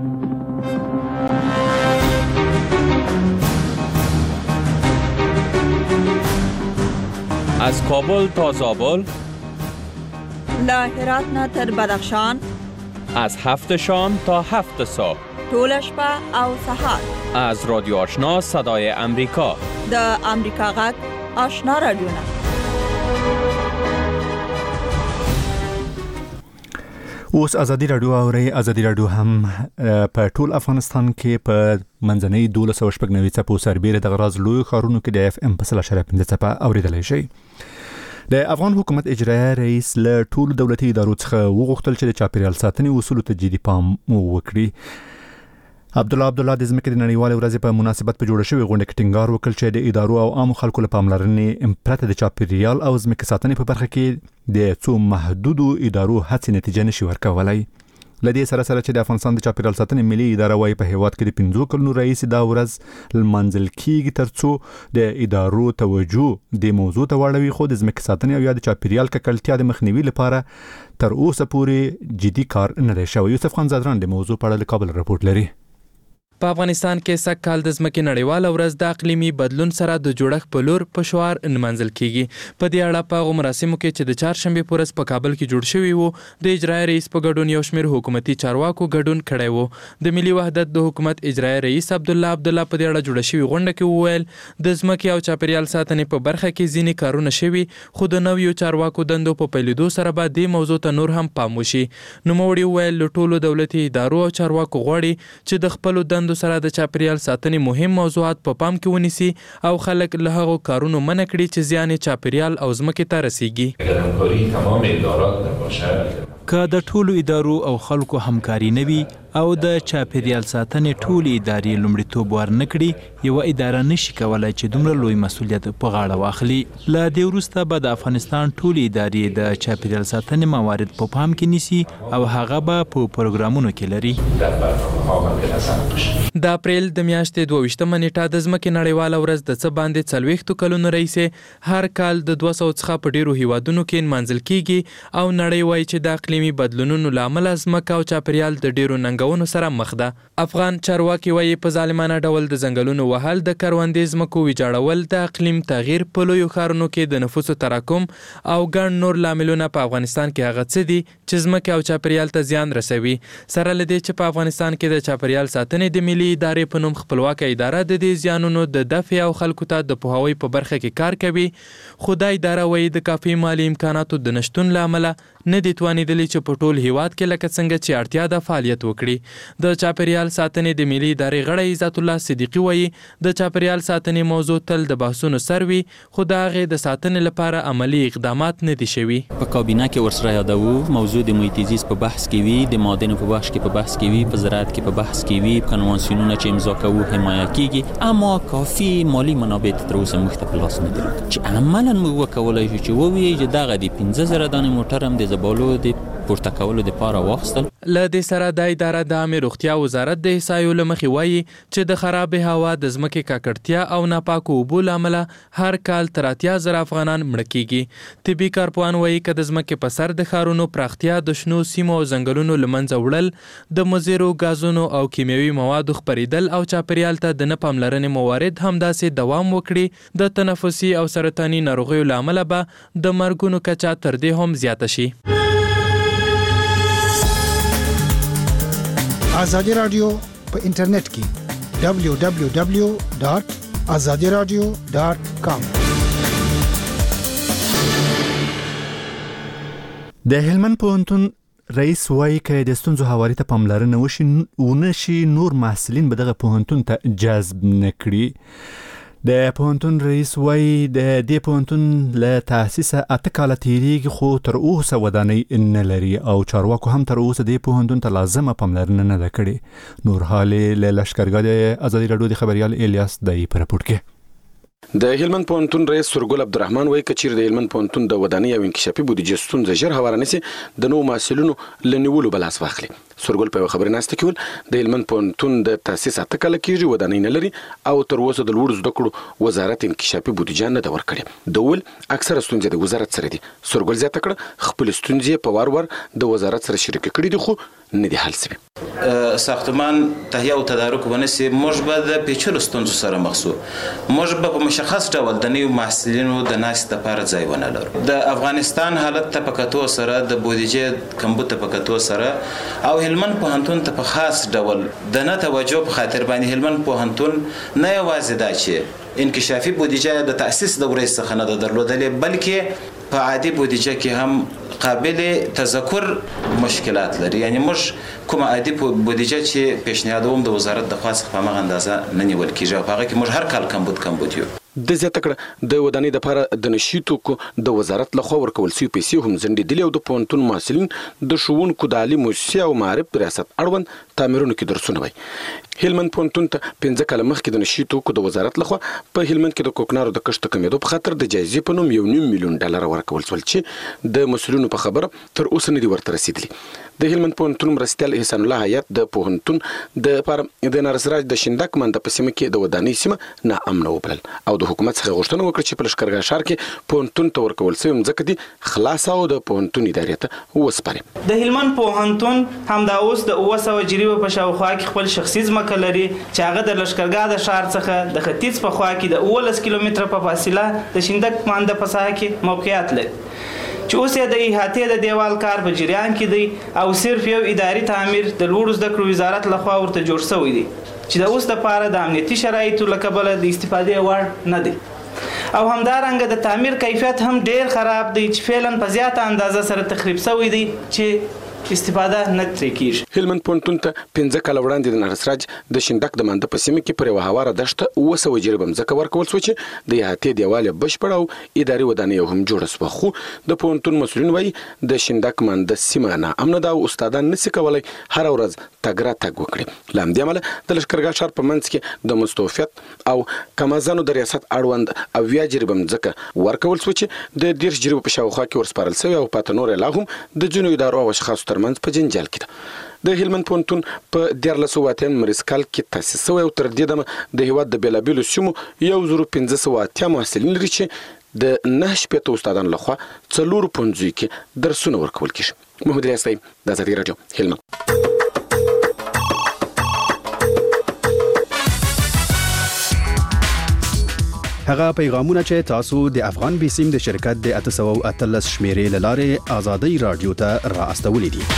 از کابل تا زابل، له هرات نه تر بدخشان، از هفت شام تا هفت صبح، ټول شپه او سهار، از رادیو آشنا صدای امریکا، د امریکا غږ آشنا رادیو. اوس ازادي رادیو اوري. ازادي رادیو هم په ټول افغانستان کې په منځنۍ دولس او شپږ نوي څپو سربېره د غراز لوی ښارونو کې د اف ام په سل اشاریه پنځه څپه اوریدلی شي. د افغان حکومت اجرایي رئیس له ټولو دولتي ادارو څخه وغوښتل چې د چاپیریال ساتنې اصولو ته جدي پام وکړي. عبدالله عبدالله د ځمکې د نړیوالې ورځې په مناسبت په جوړه شوې غونډه کې ټینګار وکړ چې د ادارو او عامو خلکو له پاملرنې پرته د چاپیریال او ځمکې ساتنې په برخه کې د څو محدودو ادارو هڅې نتیجه نشي ورکولی. لدې سره سره چې د افغانستان د چاپیریال ساتنې ملي اداره وايي په هیواد کې د پنځو کلونو رئیس دا ورځ لمانځل کیږي ترڅو د ادارو توجه د موضوع ته واړوي، خو د ځمکې ساتنې او یا د چاپیریال ککړتیا د مخنیوي لپاره تر اوسه پورې جدي کار نه دی شوی. یوسف خان زادران د موضوع په اړه له کابل رپورټ لري. په افغانستان کې سږ کال د ځمکې نړیواله ورځ د اقلیمي بدلون سره د جوړښت په لور په شعار نمانځل کیږي. په دې اړه په هغو مراسمو کې چې د چهارشنبې په ورځ په کابل کې جوړ شوي وو د اجرایي رئیس په ګډون یو شمېر حکومتي چارواکو ګډون کړی وو. د ملي وحدت د حکومت اجرایي رئیس عبدالله عبدالله په دې اړه جوړه شوې غونډه کې وویل د ځمکې او چاپیریال ساتنې په برخه کې ځینې کارونه شوي، خو د نویو چارواکو دندو په پیلېدو سره به دې موضوع ته نور هم پام وشي. نوموړي وویل له ټولو دولتي ادارو او چارواکو غواړي چې د خپلو دندو سره د چاپیریال ساتنې مهم موضوعات په پام کې ونیسي او خلک له هغو کارونو منع کړي چې زیان چاپیریال او ځمکې ته رسیږي. که د ټولو ادارو او خلکو همکاري نه وي او د چاپیریال ساتنې ټولې ادارې لومړیتوب ورنکړي، یوه اداره نشي کولی چې دومره لوی مسؤلیت په غاړه واخلي. له دې وروسته به د افغانستان ټولې ادارې د چاپیریال ساتنې موارد په پام کې نیسي او هغه به په پروګرامونو کې لري. د اپریل د میاشتې دوه ویشتمه نیټه د ځمکې نړیواله ورځ د څه باندې څلوېښتو کلونو راهیسې هر کال د دوه سوه څخه په ډېرو هیوادونو کې نمانځل کیږي او نړۍ وایي چې د اقلیمي بدلونونو له امله ځمکه او چاپیریال د ډېرو ننګونو سره مخ ده. افغان چارواکي وایي په ظالمانه ډول د ځنګلونو وهل، د کروندې ځمکو ویجاړول، د اقلیم تغییر، په لویو ښارونو کې د نفوسو تراکم او ګڼ نور لاملونه په افغانستان کې هغه څه دي چې ځمکې او چاپیریال ته زیان رسوي. سره له دې چې په افغانستان کې د چاپیریال ساتنې د ملي ادارې په نوم خپلواکه اداره د دې زیانونو د دفع او خلکو ته د پوهاوي په برخه کې کار کوي، خو دا اداره وایي د کافي مالي امکاناتو د نشتون له امله نه دي توانېدلي چې په ټول هیواد کې لکه څنګه چې اړتیا ده فعالیت وکړي. د چاپیریال ساتنې د ملي ادارې غړی عزت الله صدیقي وایي د چاپیریال ساتنې موضوع تل د بحثونو سر وي، خو د هغې د ساتنې لپاره عملي اقدامات نه دي شوي. په کابینه کې ورسره یادوو موضوع د محیط زیست په بحث کې وي، د معادنو په بخش کې په بحث کې وي، په زراعت کې په بحث کې وي، کنوانسیونونه چې امضا کوو حمایه کیږي، اما کافي مالی منابع تر اوسه موږ ته په لاس نه دي چې عملاً موږ وکولی شو چې ووایو چې دغه د پنځه زره دانې موټر هم د زبالو د پورته کولو لپاره واخیستل. له دې سره د اداره د عامه روغتیا وزارت د احصایو له مخې وایي چې د خرابې هوا د ځمکې ککړتیا او ناپاکو اوبو له امله هر کال تر اتیا زره افغانان مړه کیږي. طبي کارپوهان وایي که د ځمکې په سر د ښارونو پراختیا د شنو سیمو او ځنګلونو له منځه وړل، د مضرو ګازونو او کیمیاوي موادو خپرېدل او چاپیریال ته د نه پاملرنې موارد همداسې دوام وکړي، د تنفسي او سرطاني ناروغیو له امله به د مرګونو کچه تر دې هم زیاته شي. ازادي رادیو په انټرنیټ کې دبلیو دبلیو دبلیو ډاټ ازادي رادیو ډاټ کام. د هلمند پوهنتون رئیس وایي که د ستونزو هواري ته پاملرنه وشي ونشي نور محصلین به دغه پوهنتون ته جذب نکړي. د پوهنتون رئیس وایي د دې پوهنتون له تاسیسه اته کاله تیریږي خو تر اوسه ودانۍ نه لري او چارواکو هم تر اوسه دې پوهنتون ته لازمه پاملرنه نه ده کړې. نور حالې له لښکرګاه د ازادي راډیو د خبریال الیاس دای په راپور کې. د هلمند پوهنتون رئیس سرګل عبدالرحمن وایي که چیرې د هلمند پوهنتون د ودانۍ او انکشافي بودیجې ستونزه ژر هواره نشي د نوو محصلینو له نیولو به لاس واخلي. سرګل په خبرې ناسته کې ویل د هلمند پوهنتون د تاسیس اته کاله کېږي، ودانۍ نه لري او تر اوسه د لوړو زده کړو وزارت انکشافي بودیجه نه ده ورکړې. د ول اکثره ستونزې د وزارت سره دي. سرګل زیاته کړه خپل ستونزې په وار وار د وزارت سره شریک کړي دي خو نه دي حل شوي. ساختمان تهیه او تدارک ونسي موږ به د پیچلو ستونزو سره مخ شو. موږ به په مشخص ډول د نویو محصلینو د ناستې لپاره ځای ونه لرو. د افغانستان حالت ته په کتو سره د بودیجې کمبود ته په کتو سره او هلمند پوهنتون ته په خاص ډول د نه توجه په خاطر باندې هلمند پوهنتون نه یوازې دا چې انکشافي بودیجه د تاسیس د ورځ څخه نه درلودلې بلکې په عادي بودیجه کې هم قابل تذکر مشکلات لري. یعنی موږ کومه عادي بودیجه چې پیشنهادوم د وزارت د خاص په مغه اندازه نه نیول کیږي په هغه کې موږ هر کال کمبود کمبود یو. د زیاته کړه د ودانۍ لپاره د نشي توکو د وزارت لخوا ورکول شوی پیسې هم ځنډېدلې او د پوهنتون محصلین د ښوونکو د عالي موسسې او معارف ریاست اړوند تعمیرونو کې درسونه وایي. هلمند پوهنتون ته پنځه کاله مخکې د نشي توکو د وزارت لخوا په هلمند کې د کوکنارو د کښت کمیدو په خاطر د جایزې په نوم یو نیم میلیون ډالر ورکول شول چې د مسؤلینو په خبره تر اوسه نه دي ورته رسیدلي. د هلمند پوهنتون مرستیال احسان الله حیات د پوهنتون د لپاره د نارسراج د شندک منده په سیمه کې د ودانۍ سیمه ناامنه وبلل او د حکومت څخه غوښتنه وکړه چې په لښکرګاه ښار کې پوهنتون ته ورکول شوی مځکه دي خلاص او د پوهنتون ادارې ته وسپاري. د هلمند پوهنتون همدا اوس د اوه سوه جریبه په شاوخوا کې خپل شخصي ځمکه لري چې هغه د لښکرګاه د ښار څخه د ختیځ په خوا کې د اوولس کیلومتره په فاصله د شندک مانده په ساحه کې موقعیت لري چې اوس یې د احاطې د دیوال کار په جریان کې دی او صرف یو اداري تعمیر د لوړو زده کړو وزارت لخوا ورته جوړ شوی دی چې د اوس لپاره د امنیتي شرایطو له کبله د استفادې وړ نه دی او همدارنګه د تعمیر کیفیت هم ډیر خراب دی چې فعلا په زیاته اندازه سره تخریب شوی دی چې استفاده نه ترې کیږي. هلمند پوهنتون ته پنځه کاله وړاندې د نارسراج د شندک د مانده په سیمه کې پر یوه هواره دښته اوه سوه جریبه مځکه ورکول شوه چې د احاطې دیوال یې بشپړ او اداري ودانۍ هم جوړه شوه خو د پوهنتون مسؤلین وایي د شندک مانده سیمه ناامنه ده او استادان نشي کولی هره ورځ تګ راتګ وکړي. له همدې امله د لښکرګاه ښار په منځ کې د مستوفیت او کمازانو د ریاست اړوند اویا جریبه مځکه ورکول شوه چې د دېرش جریبو په شاوخوا کې ورسپارل شوې او پاته نور یې لا هم د ځینو ادارو او اشخاصو ترمنځ په جنجال کې ده. د هلمند پوهنتون په دیارلس سوه اتیا مریض کال کې تاسیس شوی او تر دې دمه د هېواد د بېلابېلو سیمو یو زرو پنځه سوه اتیا محصلین لري چې د نهه شپېته استادانو لخوا څلورو پوهنځیو کې درسونه ورکول کېږي. محمد الیاس طیب د ازادي راډیو هلمند. هغه پیغامونه چې تاسو د افغان بیسیم د شرکت د اته سوه اتلس شمیرې له لارې ازادي راډیو ته را استولې دي.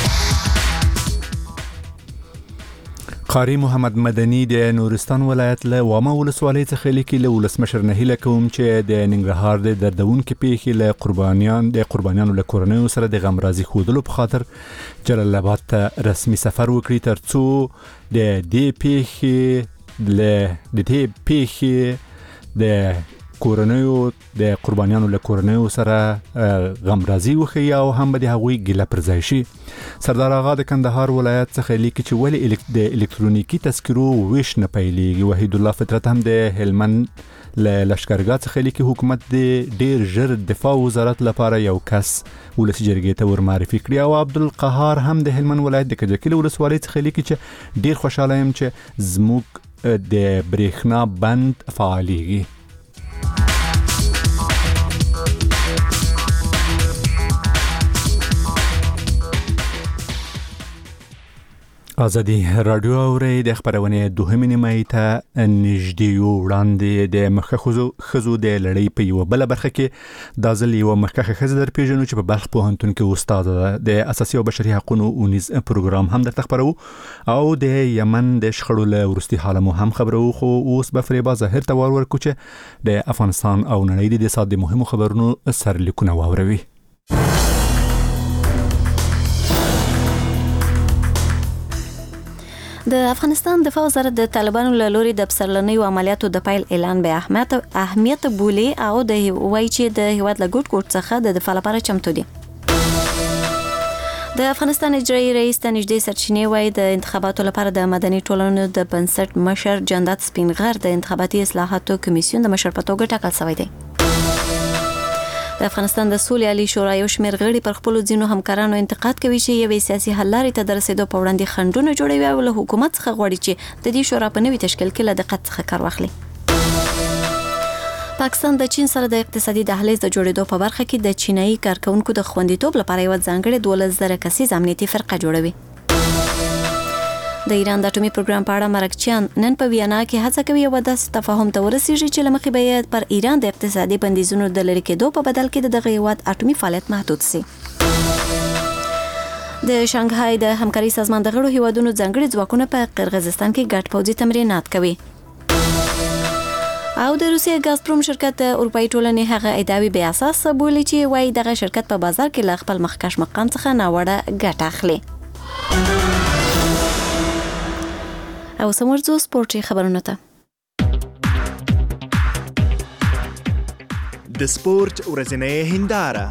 قاری محمد مدني د نورستان ولایت له وامه ولسوالۍ څخه لیکي له ولسمشر نه هیله کوم چې د ننګرهار د دردونکو پیښې له قربانیان د قربانیانو له کورنیو سره د غم رازي ښودلو په خاطر جلال آباد ته رسمي سفر وکړي ترڅو د دې پیښې له د دې پیښې د کورنیو د قربانیانو له کورنیو سره غمرازي وخی او هم به د هغوی ګیله پر ځای شي. سردار آغا د کندهار ولایت څخه لیکي چې ولې د الکترونیکي تذکرو ویش نه پیلېږي. وحید الله فطرت هم د هلمند له لشکرګاه څخه لیکي حکومت د ډیر ژر دفاع وزارت لپاره یو کس ولسی جرګې ته ور معرفي کړی. او عبدالقهار هم د هلمند ولایت د کجکي ولسوالۍ څخه لیکي چې ډیر خوشاله یم چې زموږ د برېښنا بند فعالېږي. آزادی رادیو اوري د خبرونه دوهمې نیمه ته نږدې یو وړاندې د مخکخو خزو د لړۍ په یو بل برخه کې د ځل یو مخکخه خزه در پیژنو چې په بلخ پوهنتون کې استاد ده. د اساسي او بشري حقوقو اونیز پروګرام هم درته خبرو او د یمن د شخړو له ورستي حالمو هم خبرو. خو اوس به فریبا ظاهر تور ورکو چې د افغانستان او نړۍ د ساده مهمو خبرونو سرلیکونه واوروي. د افغانستان دفاع وزارت د طالبانو له لوري د پسرلنیو عملیاتو د پیل اعلان به اهمیت اهمیت بولي او د وایي چې د هیواد له ګوټ ګوټ څخه د دفاع لپاره چمتو دي. د افغانستان اجرایي رئیس ته نږدې سرچینې وایي د انتخاباتو لپاره د مدني ټولنو د بنسټ مشر جندات سپینغر د انتخاباتي اصلاحاتو کمیسیون د مشر په توګه ټاکل شوی دی. د افغانستان د سولې عالی شورا یو شمېر غړي پر خپل ځینو همکارانو انتقاد کوي چې یوې سیاسي حل لارې ته د رسیدو په وړاندې خنډونه جوړوي او له حکومت څخه غواړي چې د دې شورا په نوي تشکیل کې له دقت څخه کار واخلي. پاکستان د چین سره د اقتصادي دهلیز د جوړېدو په برخه کې د چینایي کارکونکو د خوندیتوب لپاره یو ځانګړی دولس زره کسیز امنیتي فرقه جوړوي. د ایران د اټومي پروګرام په اړه مرکچیان نن په ویانا کې هڅه کوي یو داسې تفاهم ته ورسیږي چې له مخې به پر ایران د اقتصادي بندیزونو د لرې کېدو په بدل کې د دغه هیواد اټومي فعالیت محدود شي. د شانګهای د همکاري سازمان د غړو هیوادونو ځانګړي ځواکونه په قرغیزستان کې ګډ پوځي تمرینات کوي. او د روسیې ګازپروم شرکت اروپאי ټولنې هغه ادعاوې بې اساس بولي چې وايي دغه شرکت په بازار کې له خپل مخکش مقام څخه ناوړه ګټه اخلي. او سمورځو سپورټي خبرونه ته د سپورت ورځنۍ هنداره.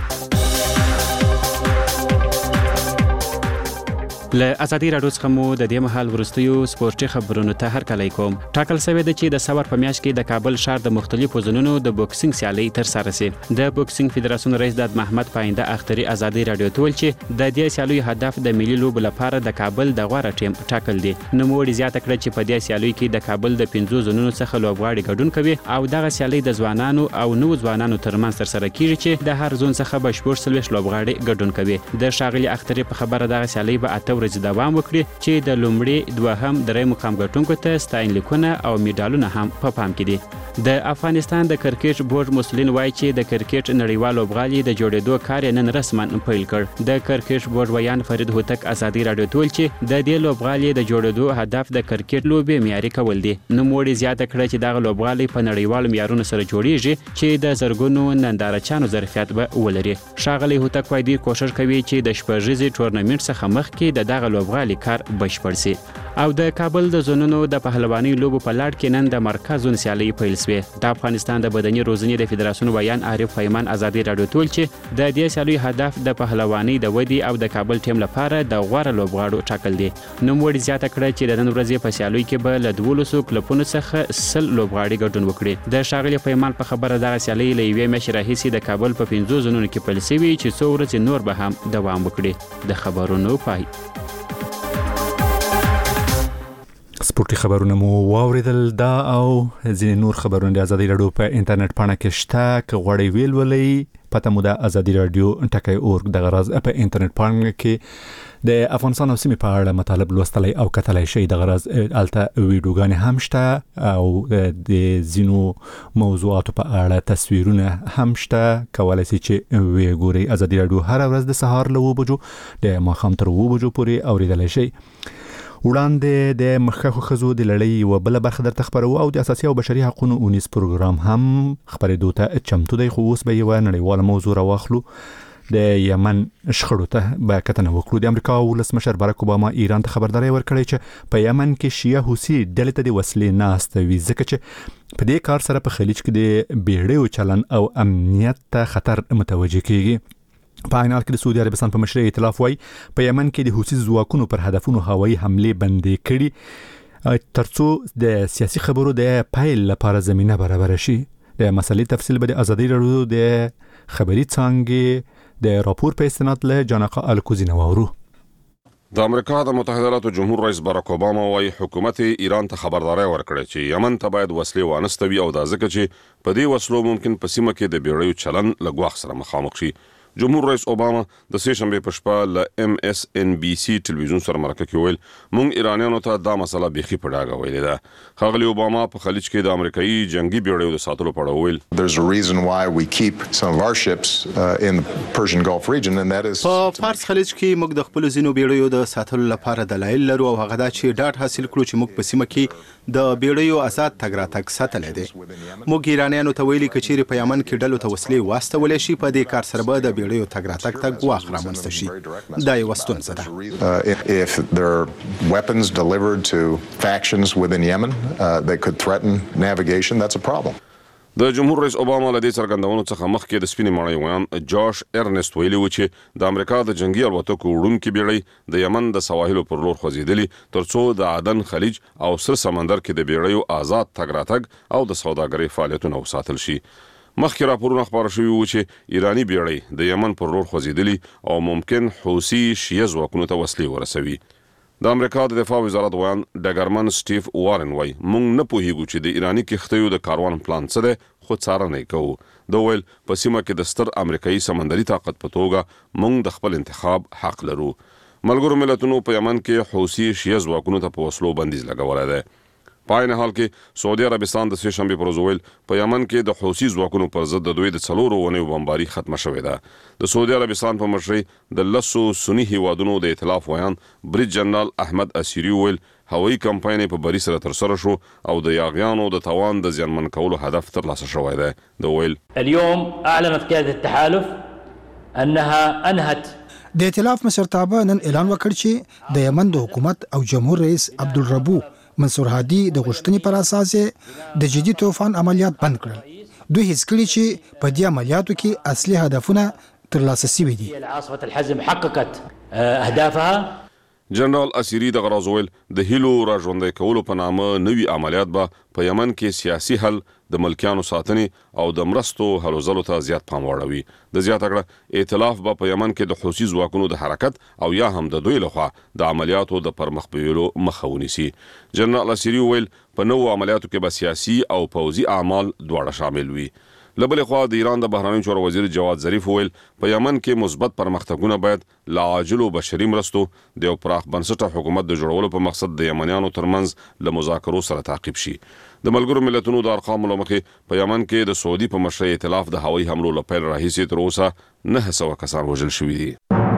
له ازادي راډیو څخه مو د دې مهال ورستیو سپورتي خبرونو ته هرکلی کوم. ټاکل شوی دی چې د سور په میاشت کې د کابل ښار د مختلفو زونونو د بوکسینګ سیالۍ ترسره شي. د بوکسینګ فدراسیون رئیس داد محمد پاینده اختری ازادي راډیو ته ویل چې د دې سیالیو هدف د ملي لوبو لپاره د کابل د غوړه ټیم ټاکل دي. نوموړي زیاته کړه چې په دې سیالیو کې د کابل د پنځو زونونو څخه لوبغاړي ګډون کوي او دغه سیالۍ د ځوانانو او نوو ځوانانو ترمنځ ترسره کیږي چې د هر زون څخه بشپړ څلوېښت لوبغاړي ګډون کوي. د ښاغلي اختری په خبره دغه سیالۍ به اته ورځې دوام وکړي چې د لومړي دوهم درې مقام ګټونکو ته ستاینلیکونه او میډالونه هم په پام کې دي. د افغانستان د کرکټ بورډ مسولین وایي چې د کرکټ نړیوال لوبغاړي د جوړېدو کار نن رسما پیل کړ. د کرکټ بورډ ویان فرید هوتک ازادي راډیو ته ویل چې د دې لوبغاړي د جوړېدو هدف د کرکټ لوبې معیاري کول دي. نوموړي زیاته کړه چې دغه لوبغاړي په نړیوالو معیارونو سره جوړیږي چې د زرګونو نندارچیانو ظرفیت به ولري. ښاغلي هوتک وایي دوی کوشش کوي چې د شپږیزې ټورنمنټ څخه مخکې د دغه لوبغاړي کار بشپړ شي. او د کابل د زونونو د پهلواني لوبو په لاډ کې نن د مرکز زون سیالۍ پیل شوې. د افغانستان د بدني روزنې د فدراسیون ویان عارف پیمان ازادي راډیو ته ویل چې د دې سیالیو هدف د پهلواني د ودې او د کابل ټیم لپاره د غوره لوبغاړو ټاکل دي. نوموړي زیاته کړه چې د نن ورځې په سیالیو کې به له دولسو کلبونو څخه سل لوبغاړي ګډون وکړي. د ښاغلي پیمان په خبره دغه سیالۍ له یوې میاشتې راهیسې د کابل په پنځو زونونو کې پیل شوي چې څو ورځې نور به هم دوام وکړي. د خبرونو پای. سپورتي خبرونه مو واوریدل. دا او ځینې نور خبرونه د ازادي راډیو په انټرنیټ پاڼه کې شته. که غواړئ ویل ولئ پته مو د ازادي راډیو ټکی اورګ دغه راز په انټرنیټ پاڼه کې د افغانستان او سیمې په اړه مطالب لوستلی او کتلی شئ. دغه راز الته ویډیوګانې هم شته او د ځینو موضوعاتو په اړه تصویرونه هم شته. کولی شئ چې ویې ګورئ. ازادي راډیو هره ورځ د سهار له اوه بجو د ماښام تر اوه بجو پورې اوریدلی شئ. وړاندې د مخکخو خزو د لړۍ یوه بله برخه درته خپرو او د اساسي او بشري حقوقو اونیز پروګرام هم خپرېدو ته چمتو دی. خو اوس به یوه نړیواله موضوع راواخلو. د یمن شخړو ته به کتنه وکړو. د امریکا ولسمشر باراک اوباما ایران ته خبرداري ورکړې چې په یمن کې شیعه حوثي ډلې ته د وسلې نه استوي، ځکه چې په دې کار سره په خلیج کې د بیړیو چلن او امنیت ته خطر متوجه کیږي. په عین حال کې د سعودي عربستان په مشرۍ ائتلاف وايي په یمن کې د حوثي ځواکونو پر هدفونو هوایي حملې بندې کړي ترڅو د سیاسي خبرو د پیل لپاره زمينه برابر شي. د مسلې تفصیل به د ازادي راډیو د خبري څانګې د راپور په استناد له جانقه الکوزی نوورو. د امریکا د متحده ایالاتو جمهور رئیس باراک اوباما وايي حکومت ایران ته خبرداري ورکړه چې یمن ته باید وسلې وانستوي او دا ځکه چې په دې وسلو ممکن په سیمه کې د بیړیو چلن لګواخ سره مخامخ شي. جمهور رئیس اوباما د سه شنبه په شپه ل ام اس ان بي سي ټلویزیون سره مرکه کې ویل مونږ ایرانیانو ته دا مسله بيخي په ډاګه ویلې ده. ښاغلي اوباما په خلیج کې د امریکایي جنگي بیړیو د ساتلو په اړه ویل There's a reason why we keep some of our ships uh, in the Persian Gulf region and that is په فارس خلیج کې موږ د خپل زینو بیړیو د ساتلو لپاره دلایل لرو او هغه دا چې ډاټ حاصل کړو چې موږ په سیمه کې د بیړیو آزاد تګ راتګ ساتلې دي. موږ ایرانیانو ته ویلي کچېری په یمن کې ډلو ته وسلې واستولې شي په دې کار سره به د بیړیو تګ راتګ ته ګواښ رامنځته شي. دا یو ستونزه ده. Uh, if there are weapons delivered to factions within Yemen uh, that could threaten navigation, that's a problem. د جمهور رئیس اوباما له دې څرګندونو څخه مخکې د سپینې ماڼۍ ویان جاش ارنست ویلي و چې د امریکا د جنگي الوتکو وړونکي بیړۍ د یمن د سواحلو پر لور خوځېدلي ترڅو د عدن خلیج او سر سمندر کې د بیړیو آزاد تګ راتګ او د سوداګرۍ فعالیتونه وساتل شي. مخکې راپورونه خبره شوي وو چې ایرانی بیړۍ د یمن پر لور خوځېدلي او ممکن حوثي شیعه ځواکونو ته وسلې ورسوي. د امریکا د دفاع وزارت ویان ډګرمن سټیف وارن وایي مونږ نه پوهیږو چې د ایرانی کښتیو د کاروان پلان څه دی خو څارنه یې کوو. د ویل په سیمه کې د ستر امریکایي سمندري طاقت په توګه مونږ د خپل انتخاب حق لرو. ملګرو ملتونو په یمن کې حوثي شیعه ځواکونو ته په وسلو بندیز لګولی دی. په عین حال کې سعودي عربستان د سه شنبه پر ورځ ویل په یمن کې د حوثي ځواکونو پر ضد د دوی د څلورو ونیو بمباري ختمه شوې ده. د سعودي عربستان په مشرۍ د لسو سني هیوادونو د ائتلاف ویان بریج جنرال احمد اسیری ویل هوایي کمپاین په بری سره تر سره شو او د یاغیانو د توان د زیانمن کولو هدف ترلاسه شوی دی. د ویل اليوم اعلنت قياده التحالف انها انهت د ائتلاف مشرتابه نن اعلان وکړ چې د یمن د حکومت او جمهور رئیس عبدالربو منصور هادي د غوښتنې پر اساس د جدي طوفان عملیات بند کړل. دوی هیڅ کړي چې په دې عملیاتو کې اصلي هدفونه ترلاسه شوي دي. عاصفه الحزم حققت اهدافها. جنرال اسیری د غرازویل د هیلو راژوندۍ کولو په نامه نوي عملیات به په یمن کې سیاسي حل د ملکیانو ساتنې او د مرستو هلو ځلو ته زیات پام وړوي. د زیاته کړه ائتلاف به په یمن کې د حوثي ځواکونو د حرکت او یا هم د دوی لخوا د عملیاتو د پرمخ بیولو مخه ونیسي. جنرال اسیری ویل په نوو عملیاتو کې به سیاسي او پوځي اعمال دواړه شامل وي. له بلې خوا د ایران د بهرنیو چارو وزیر جواد ظریف ویل په یمن کې مثبت پرمختګونه باید له عاجلو بشري مرستو د یو پراخ بنسټه حکومت د جوړولو په مقصد د یمنیانو ترمنځ له مذاکرو سره تعقیب شي. د ملګرو ملتونو د ارقامو له مخې په یمن کې د سعودي په مشرۍ ائتلاف د هوایي حملو له پیل راهیسې تر اوسه نه سوه کسان وژل شوي دي.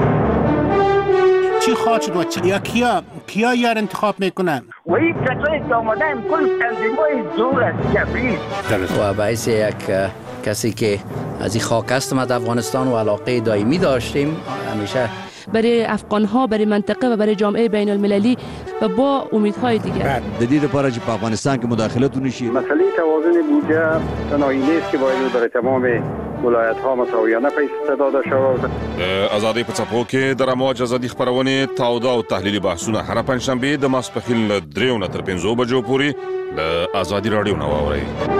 چی خواهد شد و چی؟ یا کیا کیا یار انتخاب میکنن؟ و این کسایی که آمدن کل تنظیم‌های زور از جبری و باعث یک کسی که از این خاک هستم از افغانستان و علاقه دائمی داشتیم همیشه برای افغان‌ها برای منطقه و برای جامعه بین المللی و با امیدهای دیگر د دې لپاره چې په افغانستان کې مداخلت ونشي. مسئله توازن بودجه تنهایی نیست که باید برای تمام ولایت‌ها مساویانه پیش داده شود. آزادی په څپو کې د رمواج ازادي خبرونه تاوده او تحلیلي بحثونه هر پنځشنبه د ماسپښین له دریو نه تر پنځو بجو پورې د آزادي رادیو نه واورئ.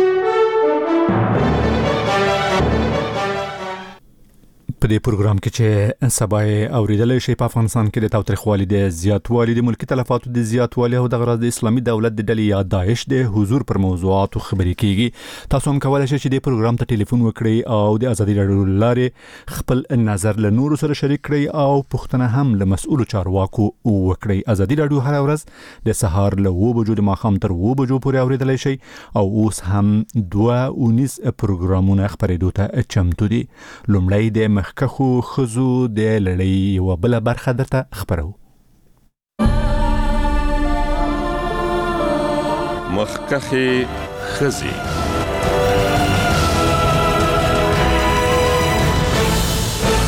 په دې پروګرام کې چې سبا اوریدل شي په افغانستان کې د تاوتریخوالي د زیاتوالي د ملکی تلفاتو د زیاتوالي او د غرض د اسلامي دولت د ډلې یا داعش د حضور پر موضوعاتو خبرې کیږي. تاسو هم کولای شئ چې د پروګرام ته ټلیفون وکړئ او د ازادي رادیو لارې خپل نظر له نورو سره شریک کړئ او پوښتنه هم له مسؤلو چارواکو وکړئ. ازادي رادیو هر ورځ د سهار له اوه بجو د ماښام تر اوه بجو پورې اوریدلای شئ او اوس هم دوه اونیز پروګرامونه خبرېدو ته چمتو دي. لومړی د مخکخو خزو د لړۍ یو بل برخه درته خبرو. مخکخي خزي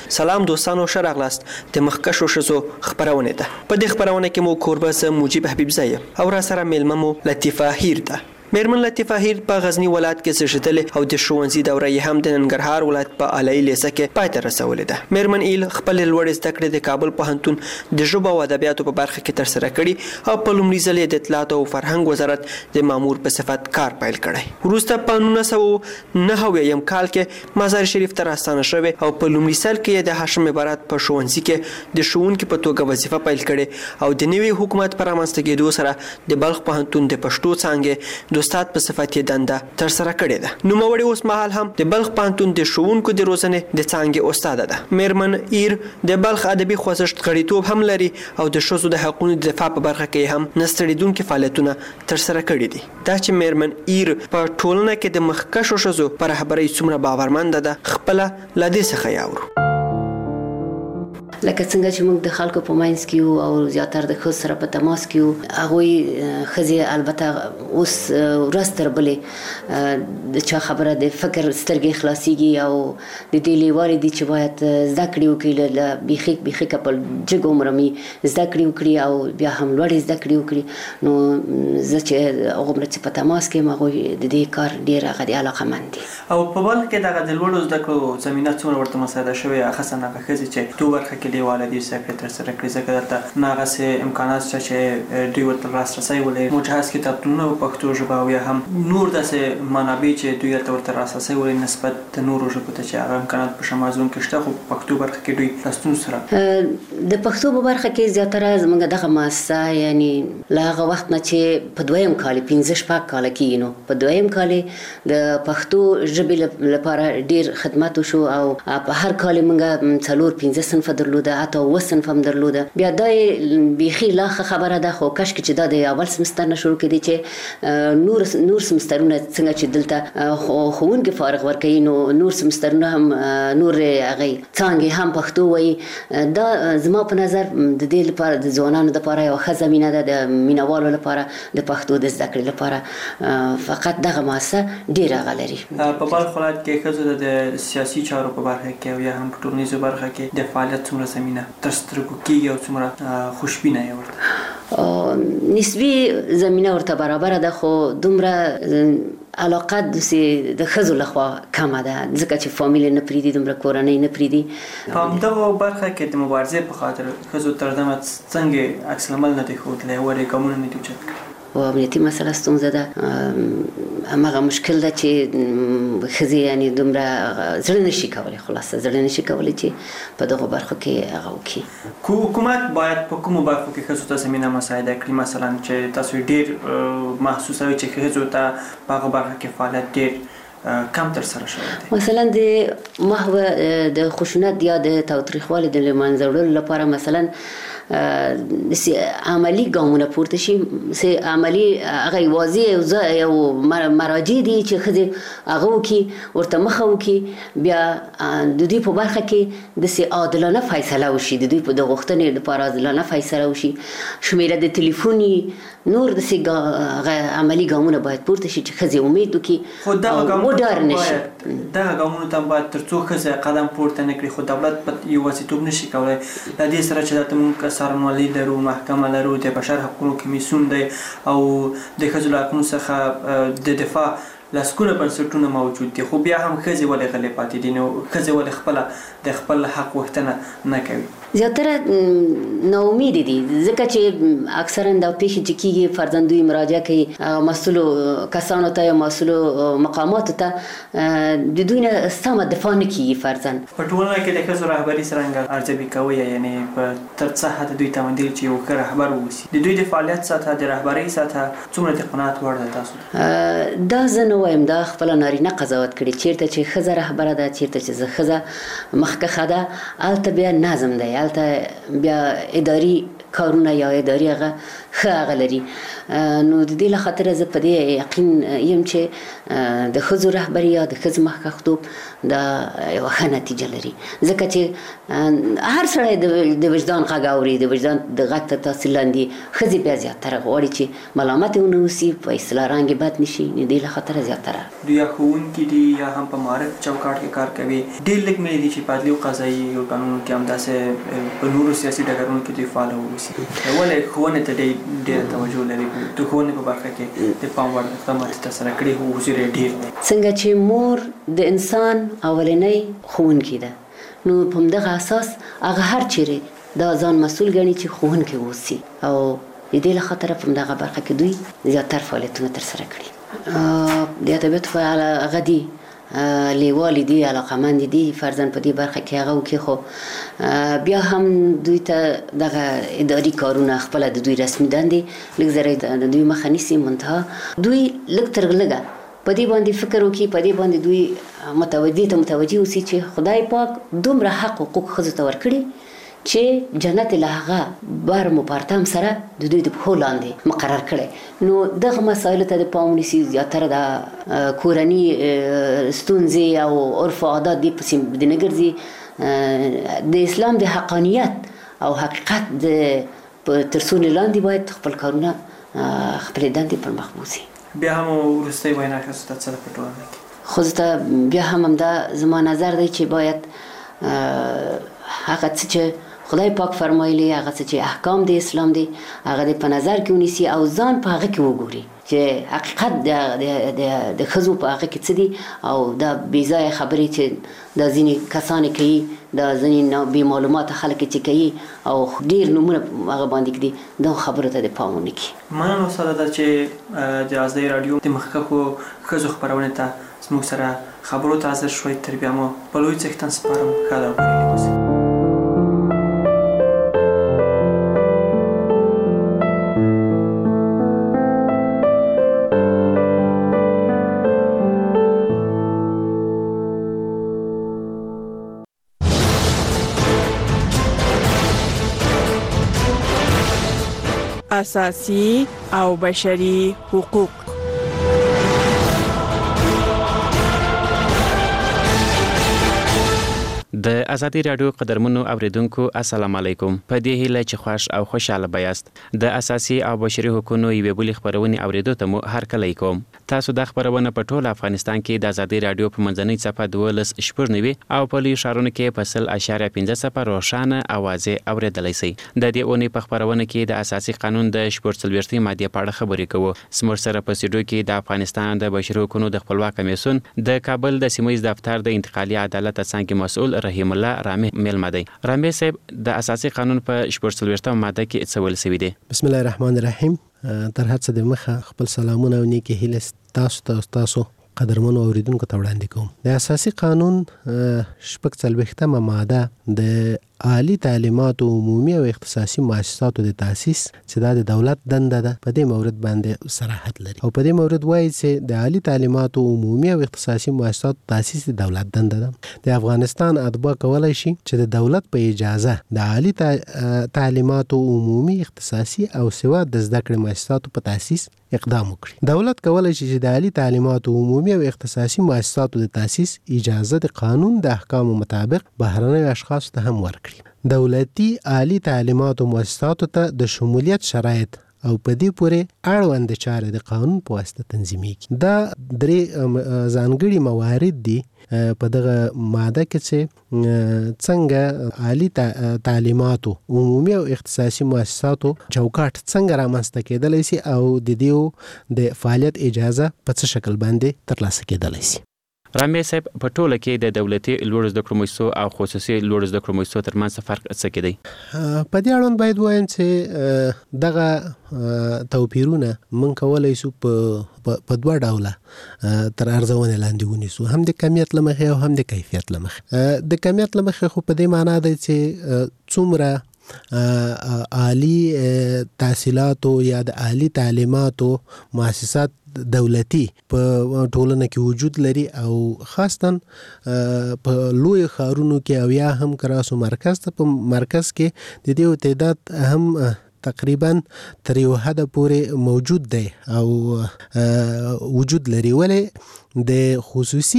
سلام دوستانو، ښه راغلاست د مخکښو ښځو خپرونې ته. په دې خپرونه کې مو کوربه زه موجب حبیبزی یم او را سره میلمه مو لطیفه هیر ده. میرمن لطیفه هیر په غزنی ولایت کې زیږېدلې او د ښوونځي دوره یې هم د ننګرهار ولایت په اعلی لیسه کې پای ته رسولې ده. میرمن ایل خپل لوړې زده کړې د کابل پوهنتون د ژبو او ادبیاتو په برخه کې ترسره کړي او په لومړي ځل د اطلاعات او فرهنګ وزارت د مامور په صفت کار پیل کړی. وروسته په نولس سوه نهه اویایم کال کې مزار شریف ته راستانه شوې او په لومړي سل کې د هاشم عبارت په ښوونځي کې د ښوونکي په توګه وظیفه پیل کړې او د نوي حکومت په رامنځته کېدو سره د بلخ پوهنتون د پښتو څانګې د استاد په صفت یې دنده ترسره کړې ده. نوموړې اوس مهال هم د بلخ پوهنتون د ښوونکو د روزنې د څانګې استاده ده. میرمن ایر د بلخ ادبي خوځښت غړیتوب هم لري او د ښځو د حقوقو د دفاع په برخه کې هم نه ستړېدونکي فعالیتونه ترسره کړي دي. دا چې میرمن ایر په ټولنه کې د مخکښو ښځو په رهبرۍ څومره باورمنده ده، خپله له دې څخه یې اورو. لکه څنګه چې موږ د خلکو په منځ کې یو او زیاتره د ښځو سره په تماس کې یو، هغوی ښځې البته اوس ورځ تر بلې د چا خبره د فکر سترګې خلاصېږي او د دې لیوالې دي چې باید زده کړې وکړي، له بیخي بیخي که په جګ عمره مې زده کړې وکړي او بیا هم لوړې زده کړې وکړي. نو زه چې هغومره چې په تماس کې یم هغوی د دې کار ډېر هغه د علاقمند دي. او په بلخ کې دغه د لوړو زده کړو زمینه څومره ورته مساعده شوې، خاصه هغه ښځې چې پښتو برخه کې لیواله دي زده کړې ترسره کړي، ځکه دلته نه هغسې امکانات شته چې دوی ورته لاسرسی ولري. مجهز کتابتونونه په پښتو ژبه او یا هم نور داسې منابع چې دوی هلته ورته لاسرسی ولري نسبت د نورو ژبو ته چې هغه امکانات په شمازون کې شته، خو په پښتو برخه کې دوی له ستونزو سره. د پښتو په برخه کې زیاتره زموږ دغه مؤسسه یعنی له هغه وخت نه چې په دویم کال پنځه شپږ کاله کېږي، نو په دویم کال د پښتو ژبې لپاره ډېر خدمت وشو او په هر کال موږ څلور پنځه صنفه درلوده، حتی اووه صنف هم درلوده. بیا دا بیخي لا ښه خبره ده، خو کشکې چې دا د اول سمستر نه شروع کېدی چې نور نور سمسترونه څنګه چې دلته ښوونکي فارغ ورکوي، نو نور سمسترونه هم نور هغې څانګې هم پښتو وایي. دا زما په نظر د دې لپاره د ځوانانو لپاره یوه ښه زمینه ده، د مینهوالو لپاره د پښتو د زده کړې لپاره فقط دغه مؤسسه ډېر هغه لري. په بلخ ولایت کې ښځو د سیاسي چارو په برخه کې او یا هم په ټولنیزو برخه کې د فعالیت څومره زمینه تر سترګو کېږي او څومره خوشبینه یې ورته؟ نسبي زمینه ورته برابره ده، خو دومره علاقه د ښځو لخوا کمه ده، ځکه چې فامیل نه پرېږدي، دومره کورنۍ نه پرېږدي. په همدغو برخه کې د مبارزې په خاطر ښځو تر دمه څنګه عکس العمل نه دی ښودلی، ولې ګامونه نه دي اوچت کړي؟ و امنیتي مسله ستونزه ده، همغه مشکل ده چې ښځې یعنې دومره زړه نشي کولی، خلاصه زړه نشي کولی چې په دغو برخو کې هغه وکړي. حکومت باید په کومو برخو کې ښځو ته زمینه مساعده کړي، مثلا چې تاسو ډېر محسوسوئ چې ښځو ته په هغه برخه کې فعالیت ډېر کم ترسره شوی دی؟ مثلا د محو د خشونت یا د تاوتریخوالي د له منځه وړلو لپاره مثلا عملی ګامونه پورته شي، چې عملی هغه یوازې یو مراجع دي چې ښځې هغه وکړي، ورته مخه وکړي، بیا د دوی په برخه کې داسې عادلانه فیصله وشي، د دوی په د غوښتنې لپاره عادلانه فیصله وشي، شمېره د تلیفون نور داسې عملي ګامونه باید پورته شي چې ښځې امید وکړي او وډار نه شي. دغه ګامونو ته باید تر څو ښځه قدم پورته نه کړي، خو دولت په یوازیتوب نشي کولی. له دې سره چې دلته موږ څارنوالي لرو، محکمه لرو، د بشر حقوقو کمیسیون دی او د ښځو له حقونو څخه د دفاع لسګونه بنسټونه موجود دي، خو بیا هم ښځې ولې غلې پاتې دي؟ نو ښځې ولې خپله د خپل حق غوښتنه نه کوي؟ زیاتره ناامیده دي، ځکه چې اکثرا دا پیښې چې کېږي فرضاً دوی مراجعه کوي مسؤلو کسانو ته یا مسؤلو مقاماتو ته، د دوی نه سمه دفاع نه کېږي. فرضاً په ټولنه کې د ښځو رهبري څرنګه ارزیابي کوئ، یعنې په تر څه حده دوی ته موندلي چې یو ښه رهبر واوسي؟ د دوی د فعالیت سطحه، د رهبرۍ سطحه څومره د قناعت وړ ده تاسو ته؟ دا زه نه وایم، دا خپله نارینه قضاوت کړي، چېرته چې ښځه رهبره ده، چېرته چې زه ښځه مخکښه ده، هلته بیا نظم دی، هلته بیا اداري کارونه یا اداري هغه ښه لري. نو د دې لخاطر زه په دې یقین یم چې د ښځو رهبري یا د ښځو مخکښتوب دا یوه ښه نتیجه لري، ځکه چې هر سړی د وجدان غږ اوري، د وجدان د غږ تر تاثیر لاندې ښځې بیا زیاتره غواړي چې ملامت ونه اوسي، په اصطلاح رنګ بد نشي، د دې لخاطر زیاتره دوی یا ښوونکي دي یا هم په معرف چوکاټ کې کار کوي. ډېر لږ ملي دي چې په عدلي او قضایي او قانونو کې همداسې په نورو سیاسي ډګرونو کې دوی فعال واوسي. ولې ښوونې ته ډېره توجه لري، د ښوونې په برخه کې د پام وړ اقدامات ترسره کړي خو حضور یې ډېر دی. څنګه چې مور د انسان اولنۍ ښوونکې ده، نو په همدغه اساس هغه هر چیرې دا ځان مسؤل ګڼي چې ښوونکی اوسي، او د دې له خاطره په همدغه برخه کې دوی زیاتر فعالیتونه ترسره کړي. د ادبیاتو فعال هغه دي، لیوالي دي، علاقمند دي فرضاً په دې برخه کې هغه وکړي، خو بیا هم دوی ته دغه اداري کارونه خپله د دوی رسمي دندې لږ ذره د دوی مخه نیسي، منتها دوی لږ تر لږه په دې باندې فکر وکړي، په دې باندې دوی متوجه ته متوجه اوسي چې خدای پاک دومره حق حقوق ښځو ته ورکړي چې جنت له هغه بار مپارتم سره د دوی د پښو لاندې مقرر کړی. نو دغه مسایلو ته د پام ونیسي، زیاتره د کورني ستونزې او عرف او عادات دې پسې د نه ګرځي، د اسلام د حقانیت او حقیقت د تر څونې لاندې باید خپل کارونه خپلې دندې پر مخ بوځي. بیا هم وروستۍ وینا ښځو ته څه ده په ټولنه کې؟ ښځو ته بیا هم همدا زما نظر دی چې باید هغه څه چې خدای پاک فرمایلی، هغه څه چې احکام د اسلام دی، هغه دې په نظر کې ونیسي او ځان په هغه کې وګوري چې حقیقت د د ښځو په هغه کې څه دي، او دا بې ځایه خبرې چې دا ځینې کسان کوي، دا ځینې بې معلوماته خلک چې کوي او ډېر نومونه هغه باندې کړي، دا خبرو ته د پام ونه کړي. مننه استاده ده چې د ازادۍ راډیو د مخکښو ښځو خپرونې ته زموږ سره خبرو ته حاضر شوئ. تر بیا مو په لوی څښتن سپارم. ښه ده او بریالي اوسئ. اساسي او بشري حقوق. د ازادي رادیو قدرمنو اوریدونکو السلام علیکم. په دې هیله چې خوښ او خوشاله بیاست. د اساسي او بشري حقوقو یوې بلې خبرونې اوریدو ته مو هرکلی کوم. تاسو د خبرونه په ټول افغانستان کې د ازادي رادیو په منځنۍ صفحه دولس شپږ نوي او په لوی ښارونو کې په سل اشاریه پنځه صفر روښانه اوازې اوریدلی شئ. د دې اونۍ په خبرونه کې د اساسي قانون د شپږ څلوېښتمې مادې په اړه خبرې کوو. زموږ سره په سټوډیو کې د افغانستان د بشري حقوقو د خپلواک کمیسیون د کابل د سیمه ییز دفتر د انتقالي عدالت څانګې مسؤل رحیم الله رامي میلمه دی. رامي صاحب، د اساسي قانون په شپږ څلوېښتمه ماده کې څه ویل شوي دي؟ بسم الله الرحمن الرحیم. تر هر څه د مخه خپل سلامونه او نیکې هیلې تاسو ته تاسو قدرمنو اوریدونکو ته وړاندې کوم. د اساسي قانون شپږ څلوېښتمه ماده د عالی تعلیماتو عمومي او اختصاصي مؤسساتو د تاسیس چې دا د دولت دنده ده په دې مورد باندې صراحت لري، او په دې مورد وایي چې د عالی تعلیماتو عمومي او اختصاصي مؤسساتو تاسیس د دولت دنده ده. د افغانستان اتباع کولای شي چې د دولت په اجازه د عالی تعلیماتو عمومي اختصاصي او سوا د زده کړې مؤسساتو په تاسیس اقدام وکړي. دولت کولای شي چې د عالی تعلیماتو عمومي او اختصاصي مؤسساتو د تاسیس اجازه د قانون د احکامو مطابق بهرنیو اشخاصو ته هم ورکړي. دولتي عالی تعلیماتو مؤسساتو ته د شمولیت شرایط او په دې پورې اړوند چارې د قانون په واسطه تنظیمېږي. دا درې ځانګړي موارد دي په دغه ماده کې چې څنګه عالی تعلیماتو عمومي او اختصاصي مؤسساتو چوکاټ څنګه رامنځته کېدلی شي او د دې د فعالیت اجازه په څه شکل باندې ترلاسه کېدلی شي. رامي صاحب، په ټوله کې د دولتي لوړو زده کړو مؤسسو او خصوصي لوړو زده کړو مؤسسو ترمنځ فرق څه کې دی؟ په دې اړوند باید ووایم چې دغه توپیرونه موږ کولی شو په په دوه ډوله تر ارزونې لاندې ونیسو، هم د کمیت له مخې او هم د کیفیت له مخې. د کمیت له مخې خو په دې معنا دی چې څومره عالی تحصیلاتو یا د عالی تعلیماتو مؤسسات دولتي په ټولنه کې وجود لري او خاصتاً په لوی ښارونو کې او یا هم کراسو مرکز ته په مرکز کې د دې تعداد هم تقریبا تر یو حد پورې موجود دی او وجود لري، ولې د خصوصي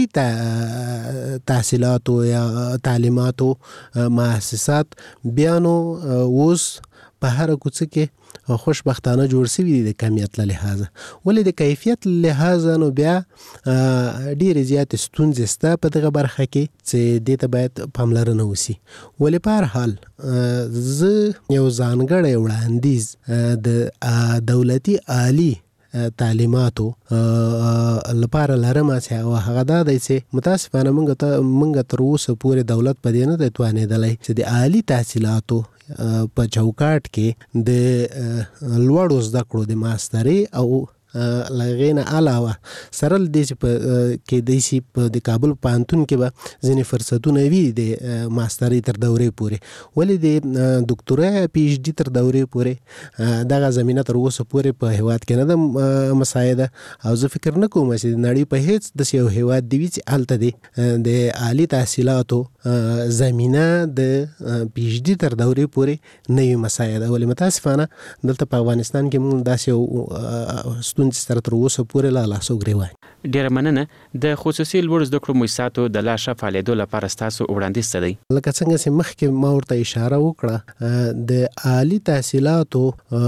تحصیلاتو یا تعلیماتو مؤسسات بیا نو اوس په هر کوڅه کې خوشبختانه جوړ شوي دي د کمیت له لحاظه، ولې د کیفیت له لحاظه نو بیا ډېرې زیاتې ستونزې شته په دغه برخه کې چې دې ته باید پاملرنه وشي. ولې په هر حال زه یو ځانګړی وړاندیز د دولتي عالي تعلیماتو لپاره لرم چې هغه دا دی چې متاسفانه موږ تر اوسه پورې دولت په دې نه دی توانېدلی چې د عالي تحصیلاتو په چوکاټ کې د لوړو زده کړو د ماسترۍ او لغې نه علاوه سره له دې چې په کیدای شي په د کابل پوهنتون کې به ځینې فرصتونه وي د ماسترۍ تر دورې پورې، ولې د ډاکټورۍ پی ایچ ډي تر دورې پورې دغه زمینه تر اوسه پورې په هیواد کې نه ده مساعده، او زه فکر نه کوم چې د نړۍ په هیڅ داسې یو هیواد دی چې هلته دی د عالي تحصیلاتو زمینه د پی ایچ ډي تر دورې پورې نه وي مساعده، ولې متاسفانه دلته په افغانستان کې موږ داسې یو ستونزې سره تر اوسه پورې لا لاس وګرېوای. ډیره مننه. د خصوصي لوړ زده کړو مؤسساتو د لا ښه فعالیدو لپاره ستاسو وړاندیز څه دی؟ لکه څنګه چې مخکې ما ورته اشاره وکړه، د عالي تحصیلاتو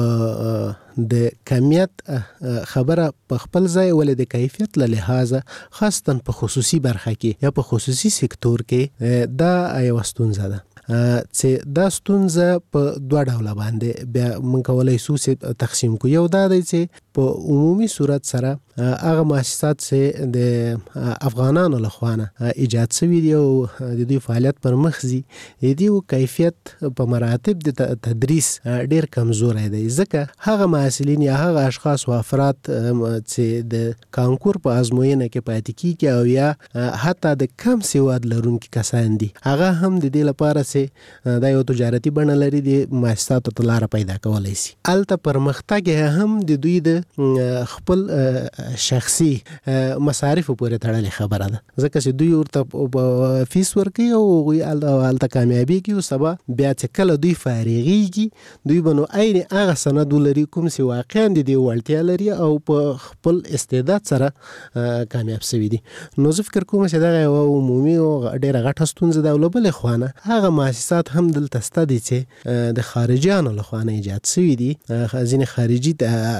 د کمیت خبره په خپل ځای، ولې د کیفیت له لحاظه خاصتا په خصوصي برخه کې یا په خصوصي سکتور کې دا یوه ستونزه ده چې دا ستونزه په دوه ډوله باندې بیا موږ کولی شو چې تقسیم کړو. یو دا دی چې په عمومي صورت سره هغه مؤسسات چې د افغانانو لخوا نه ایجاد شوي دي او د دوی فعالیت پر مخ ځي، د دوی کیفیت په مراتب د تدریس ډېر کمزوری دی، ځکه هغه محصلین یا هغه اشخاص او افراد چې د کانکور په ازموینه کې پاتې کیږي او یا حتی د کم سواد لرونکي کسان دي، هغه هم د دې لپاره چې دا یو تجارتي بڼه لري د مؤسساتو ته لاره پیدا کولی شي. هلته پرمختګ هم د دوی د خپل شخصي مصارفو پورې تړلې خبره ده، ځکه چې دوی ورته فیس ورکوي او هغوی هلته کامیابېږي او سبا بیا چې کله دوی فارغېږي دوی به نو عین هغه سند ولري کوم چې واقعا د دې وړتیا لري او په خپل استعداد سره کامیاب شوي دي. نو زه فکر کوم چې دغه یوه عمومي او ډېره غټه ستونزه ده، او له بلې خوا نه هغه مؤسسات هم دلته شته دي چې د خارجیانو لخوا نه ایجاد شوي دي، ځینې خارجي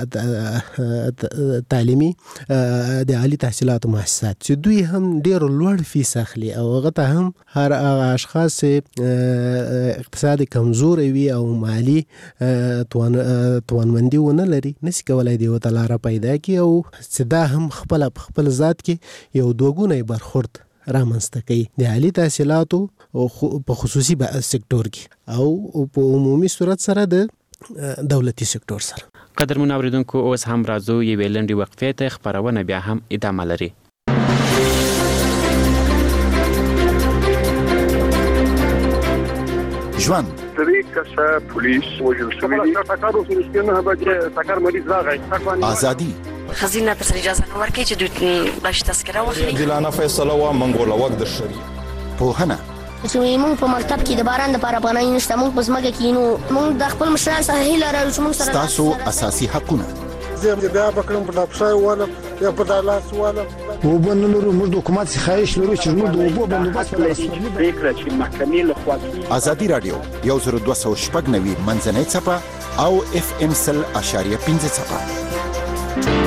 تعلیمي د عالي تحصیلاتو مؤسسات چې دوی هم ډېر لوړ فیس اخلي او هغه ته هم هر هغه اشخاص چې اقتصاد کمزوری وي او مالي توانمندي ونه لري نشي کولی د یوه ته لاره پیدا کړي او چې دا هم خپله په خپل ذات کې یو دوه برخورد رامنځته کوي د عالي تحصیلاتو په خصوصي سکتور کې او په عمومي صورت سره د دولتي سکتور سره. قدرمن اوریدونکو، اوس هم راځو یوې لنډې وقفې ته، خپرونه بیا هم ادامه لري. ژوند درې کسه پولیس وژل شوي دي. ټکر وشو چې نه به ټکر مریض راغی. ازادي خزینه تر اجازه نه ورکړي چې دوی باش تذکره واخلي. عادلانه فیصله و منګول وخت د شری پوهنه چې موږ په مکتب کې د باران د پاره پناه نشته، موږ په ځمکه کې نو موږ د خپل مشران سره هیله لرو چې موږ سره تاسو اساسي حقونه زه بیا بکړم په لاپشای والا یا په دالاس والا وبنلرو موږ د حکومت څخه خواهش لرو چې موږ د اوبو بندوبست وکړو. فکر چې محکمې له خوا ازادي رادیو یو زر دوه سوه شپږ نوي منځنۍ څپه او اف ام سل اشاریه پنځه څپه.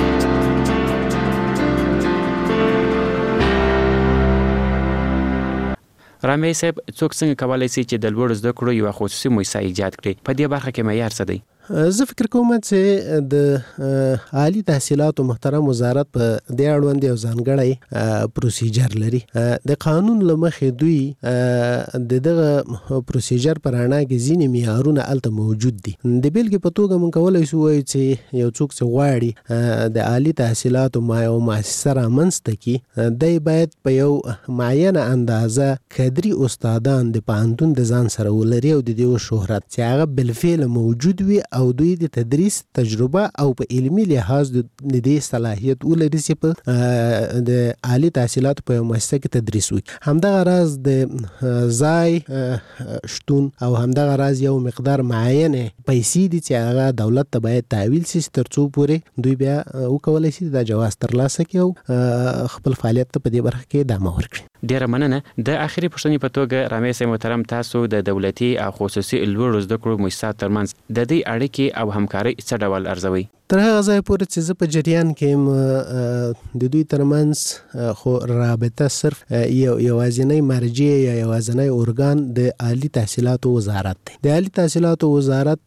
رامي صاحب، څوک څنګه کولای شي چې د لوړ زده کړو یوه خصوصي مؤسسه ایجاد کړي؟ په دې برخه کې معیار څه دی؟ زه فکر کوم چې د عالی تحصیلاتو محترم وزارت په دې اړوند یو ځانګړی پروسیجر لري. د قانون له مخې دوی د دغه پروسیجر په رڼا کې ځینې معیارونه هلته موجود دي. د بیلګې په توګه موږ کولی شو ووایو چې یو څوک چې غواړي د عالي تحصیلاتو یو مؤسسه رامنځته کړي، دی باید په یو معینه اندازه کدري استادان د پوهنتون د ځان سره ولري او د دې شهرت چې هغه بالفعل موجود وي او دوی د تدریس تجربه او په علمي لحاظ د دې صلاحیت ولري چې په د عالی تحصیلات په مؤسسه کې تدریس وکړي. همدغه راز د ځای شتون او همدغه راز یو مقدار معین پیسې دي چې هغه دولت ته باید تحویل شي ترڅو پورې دوی بیا وکولای شي دا جواز ترلاسه کړي او خپل فعالیت په دې برخه کې ادامه ورکړي. ډیره مننه. د اخري پوښتنې په توګه رامي محترم، تاسو د دولتي او خصوصي لوړو زده کړو مؤسساتو ترمنځ د دې اړیکې او همکارۍ څه ډول ارزوي؟ تر هغه ځای پورې چې زه په جریان کې د دوی ترمنځ خو رابطه صرف یو یوازینی مرجع یا یوازینی ارګان د عالی تحصیلاتو وزارت دی. د عالی تحصیلاتو وزارت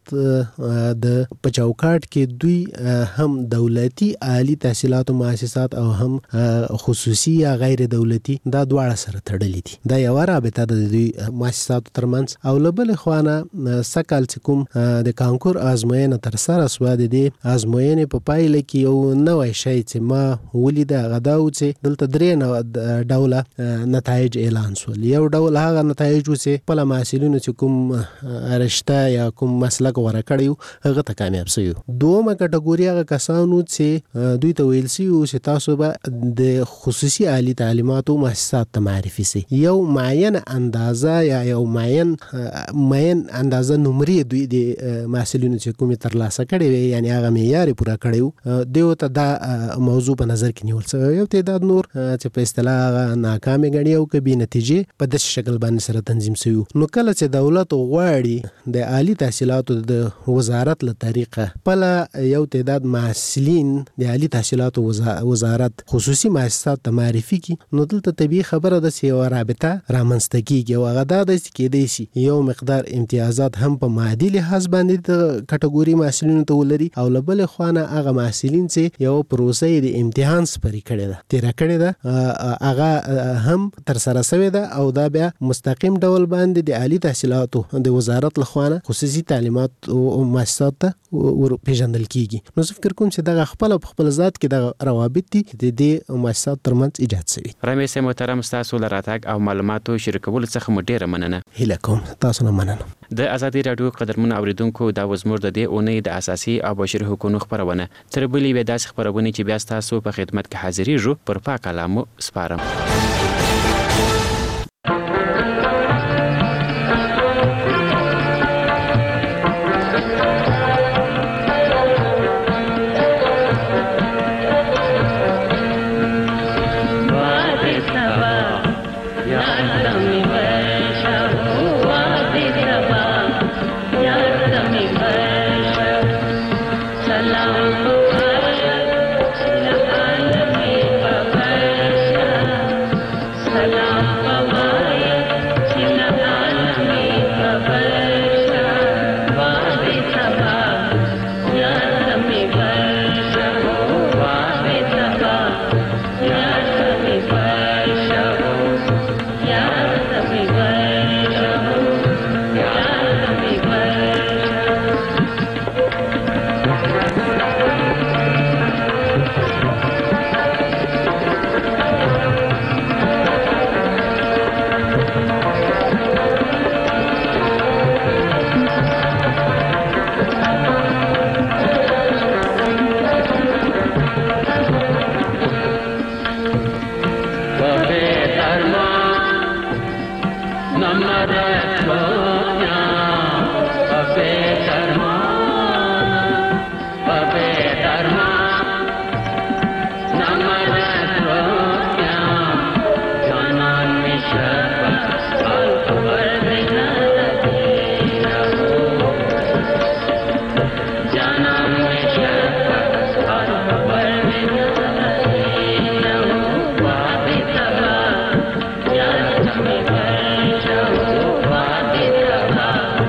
د په چوکاټ کې دوی هم دولتي عالی تحصیلاتو مؤسسات او هم خصوصي یا غیر دولتي دا دواړه سره تړلي دي. دا یو رابطه د دوی مؤسساتو ترمنځ. او له بلې خوا سږ کال چې کوم د کانکور ازموینه ترسره شوه، د دې ازموینې په پایله کې یو نوی شی چې ما ولیده هغه دا و چې دلته درې ډوله نتایج اعلان شول. یو ډول هغه نتایج و چې خپله محصلینو چې کوم رشته یا کوم مسلک غوره کړی و هغه ته کامیاب شوي. دویمه کټګوري هغه کسانو چې دوی ته ویل شوي و چې تاسو به د خصوصي عالي تعلیماتو مؤسسات ته معرفي شئ. یو معین اندازه یا یو معین معین اندازه نمرې دوی د محصلینو چې کومې ترلاسه کړې وي، یعنې هغه معیار پورا کړی دیو ته دا موضوع په نظر کې نیول شوی. یو تعداد نور چې په اصطلاح ناکامې ګڼي او که بې نتیجې په داسې شکل باندې سره تنظیم شوي. نو کله چې دولت غواړي د عالي تحصیلاتو د وزارت له طریقه خپله یو تعداد محصلین د عالي تحصیلاتو وزارت خصوصي مؤسسات ته معرفي کړي، نو دلته طبیعي خبره ده چې یوه رابطه رامنځته کېږي او هغه دا ده چې کېدی شي یو مقدار امتیازات هم په مادي لحاظ باندې د کټګوري محصلینو ته ولري، او له بلې خوانه هغه محصلین چې یو پروسه د امتحان سپری کړې ده تیره کړې ده هغه هم ترسره شوې ده او دا بیا مستقیم ډول باندې د عالی تحصیلاتو د وزارت لخوا خصوصي تعلیمات او مؤسسات ته ور پیژندل کیږي. نو زه فکر کوم چې دا خپل په خپل ذات کې د روابط دي د دې مؤسسات ترمنځ ایجاد شوي. رمیس محترم، تاسو لراتګ او معلوماتو شریکولو څخه مو ډیره مننه. هیله کوم تاسو نه مننه. د ازادي رادیو قدرمن اوریدونکو دا وزمر د دې اونۍ د اساسي او بشري حقوقو خبرونه تر بلې وې داسې خبرونه چې بیا تاسو په خدمت کې حاضرېږو پر پاک کلامو سپارم. Bye.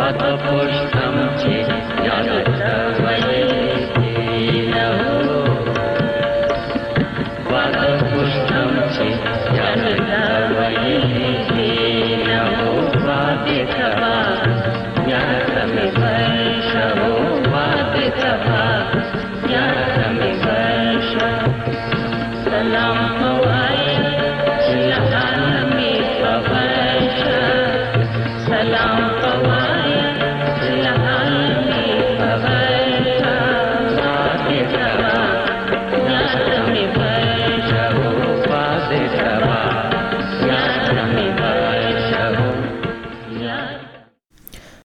تا پشت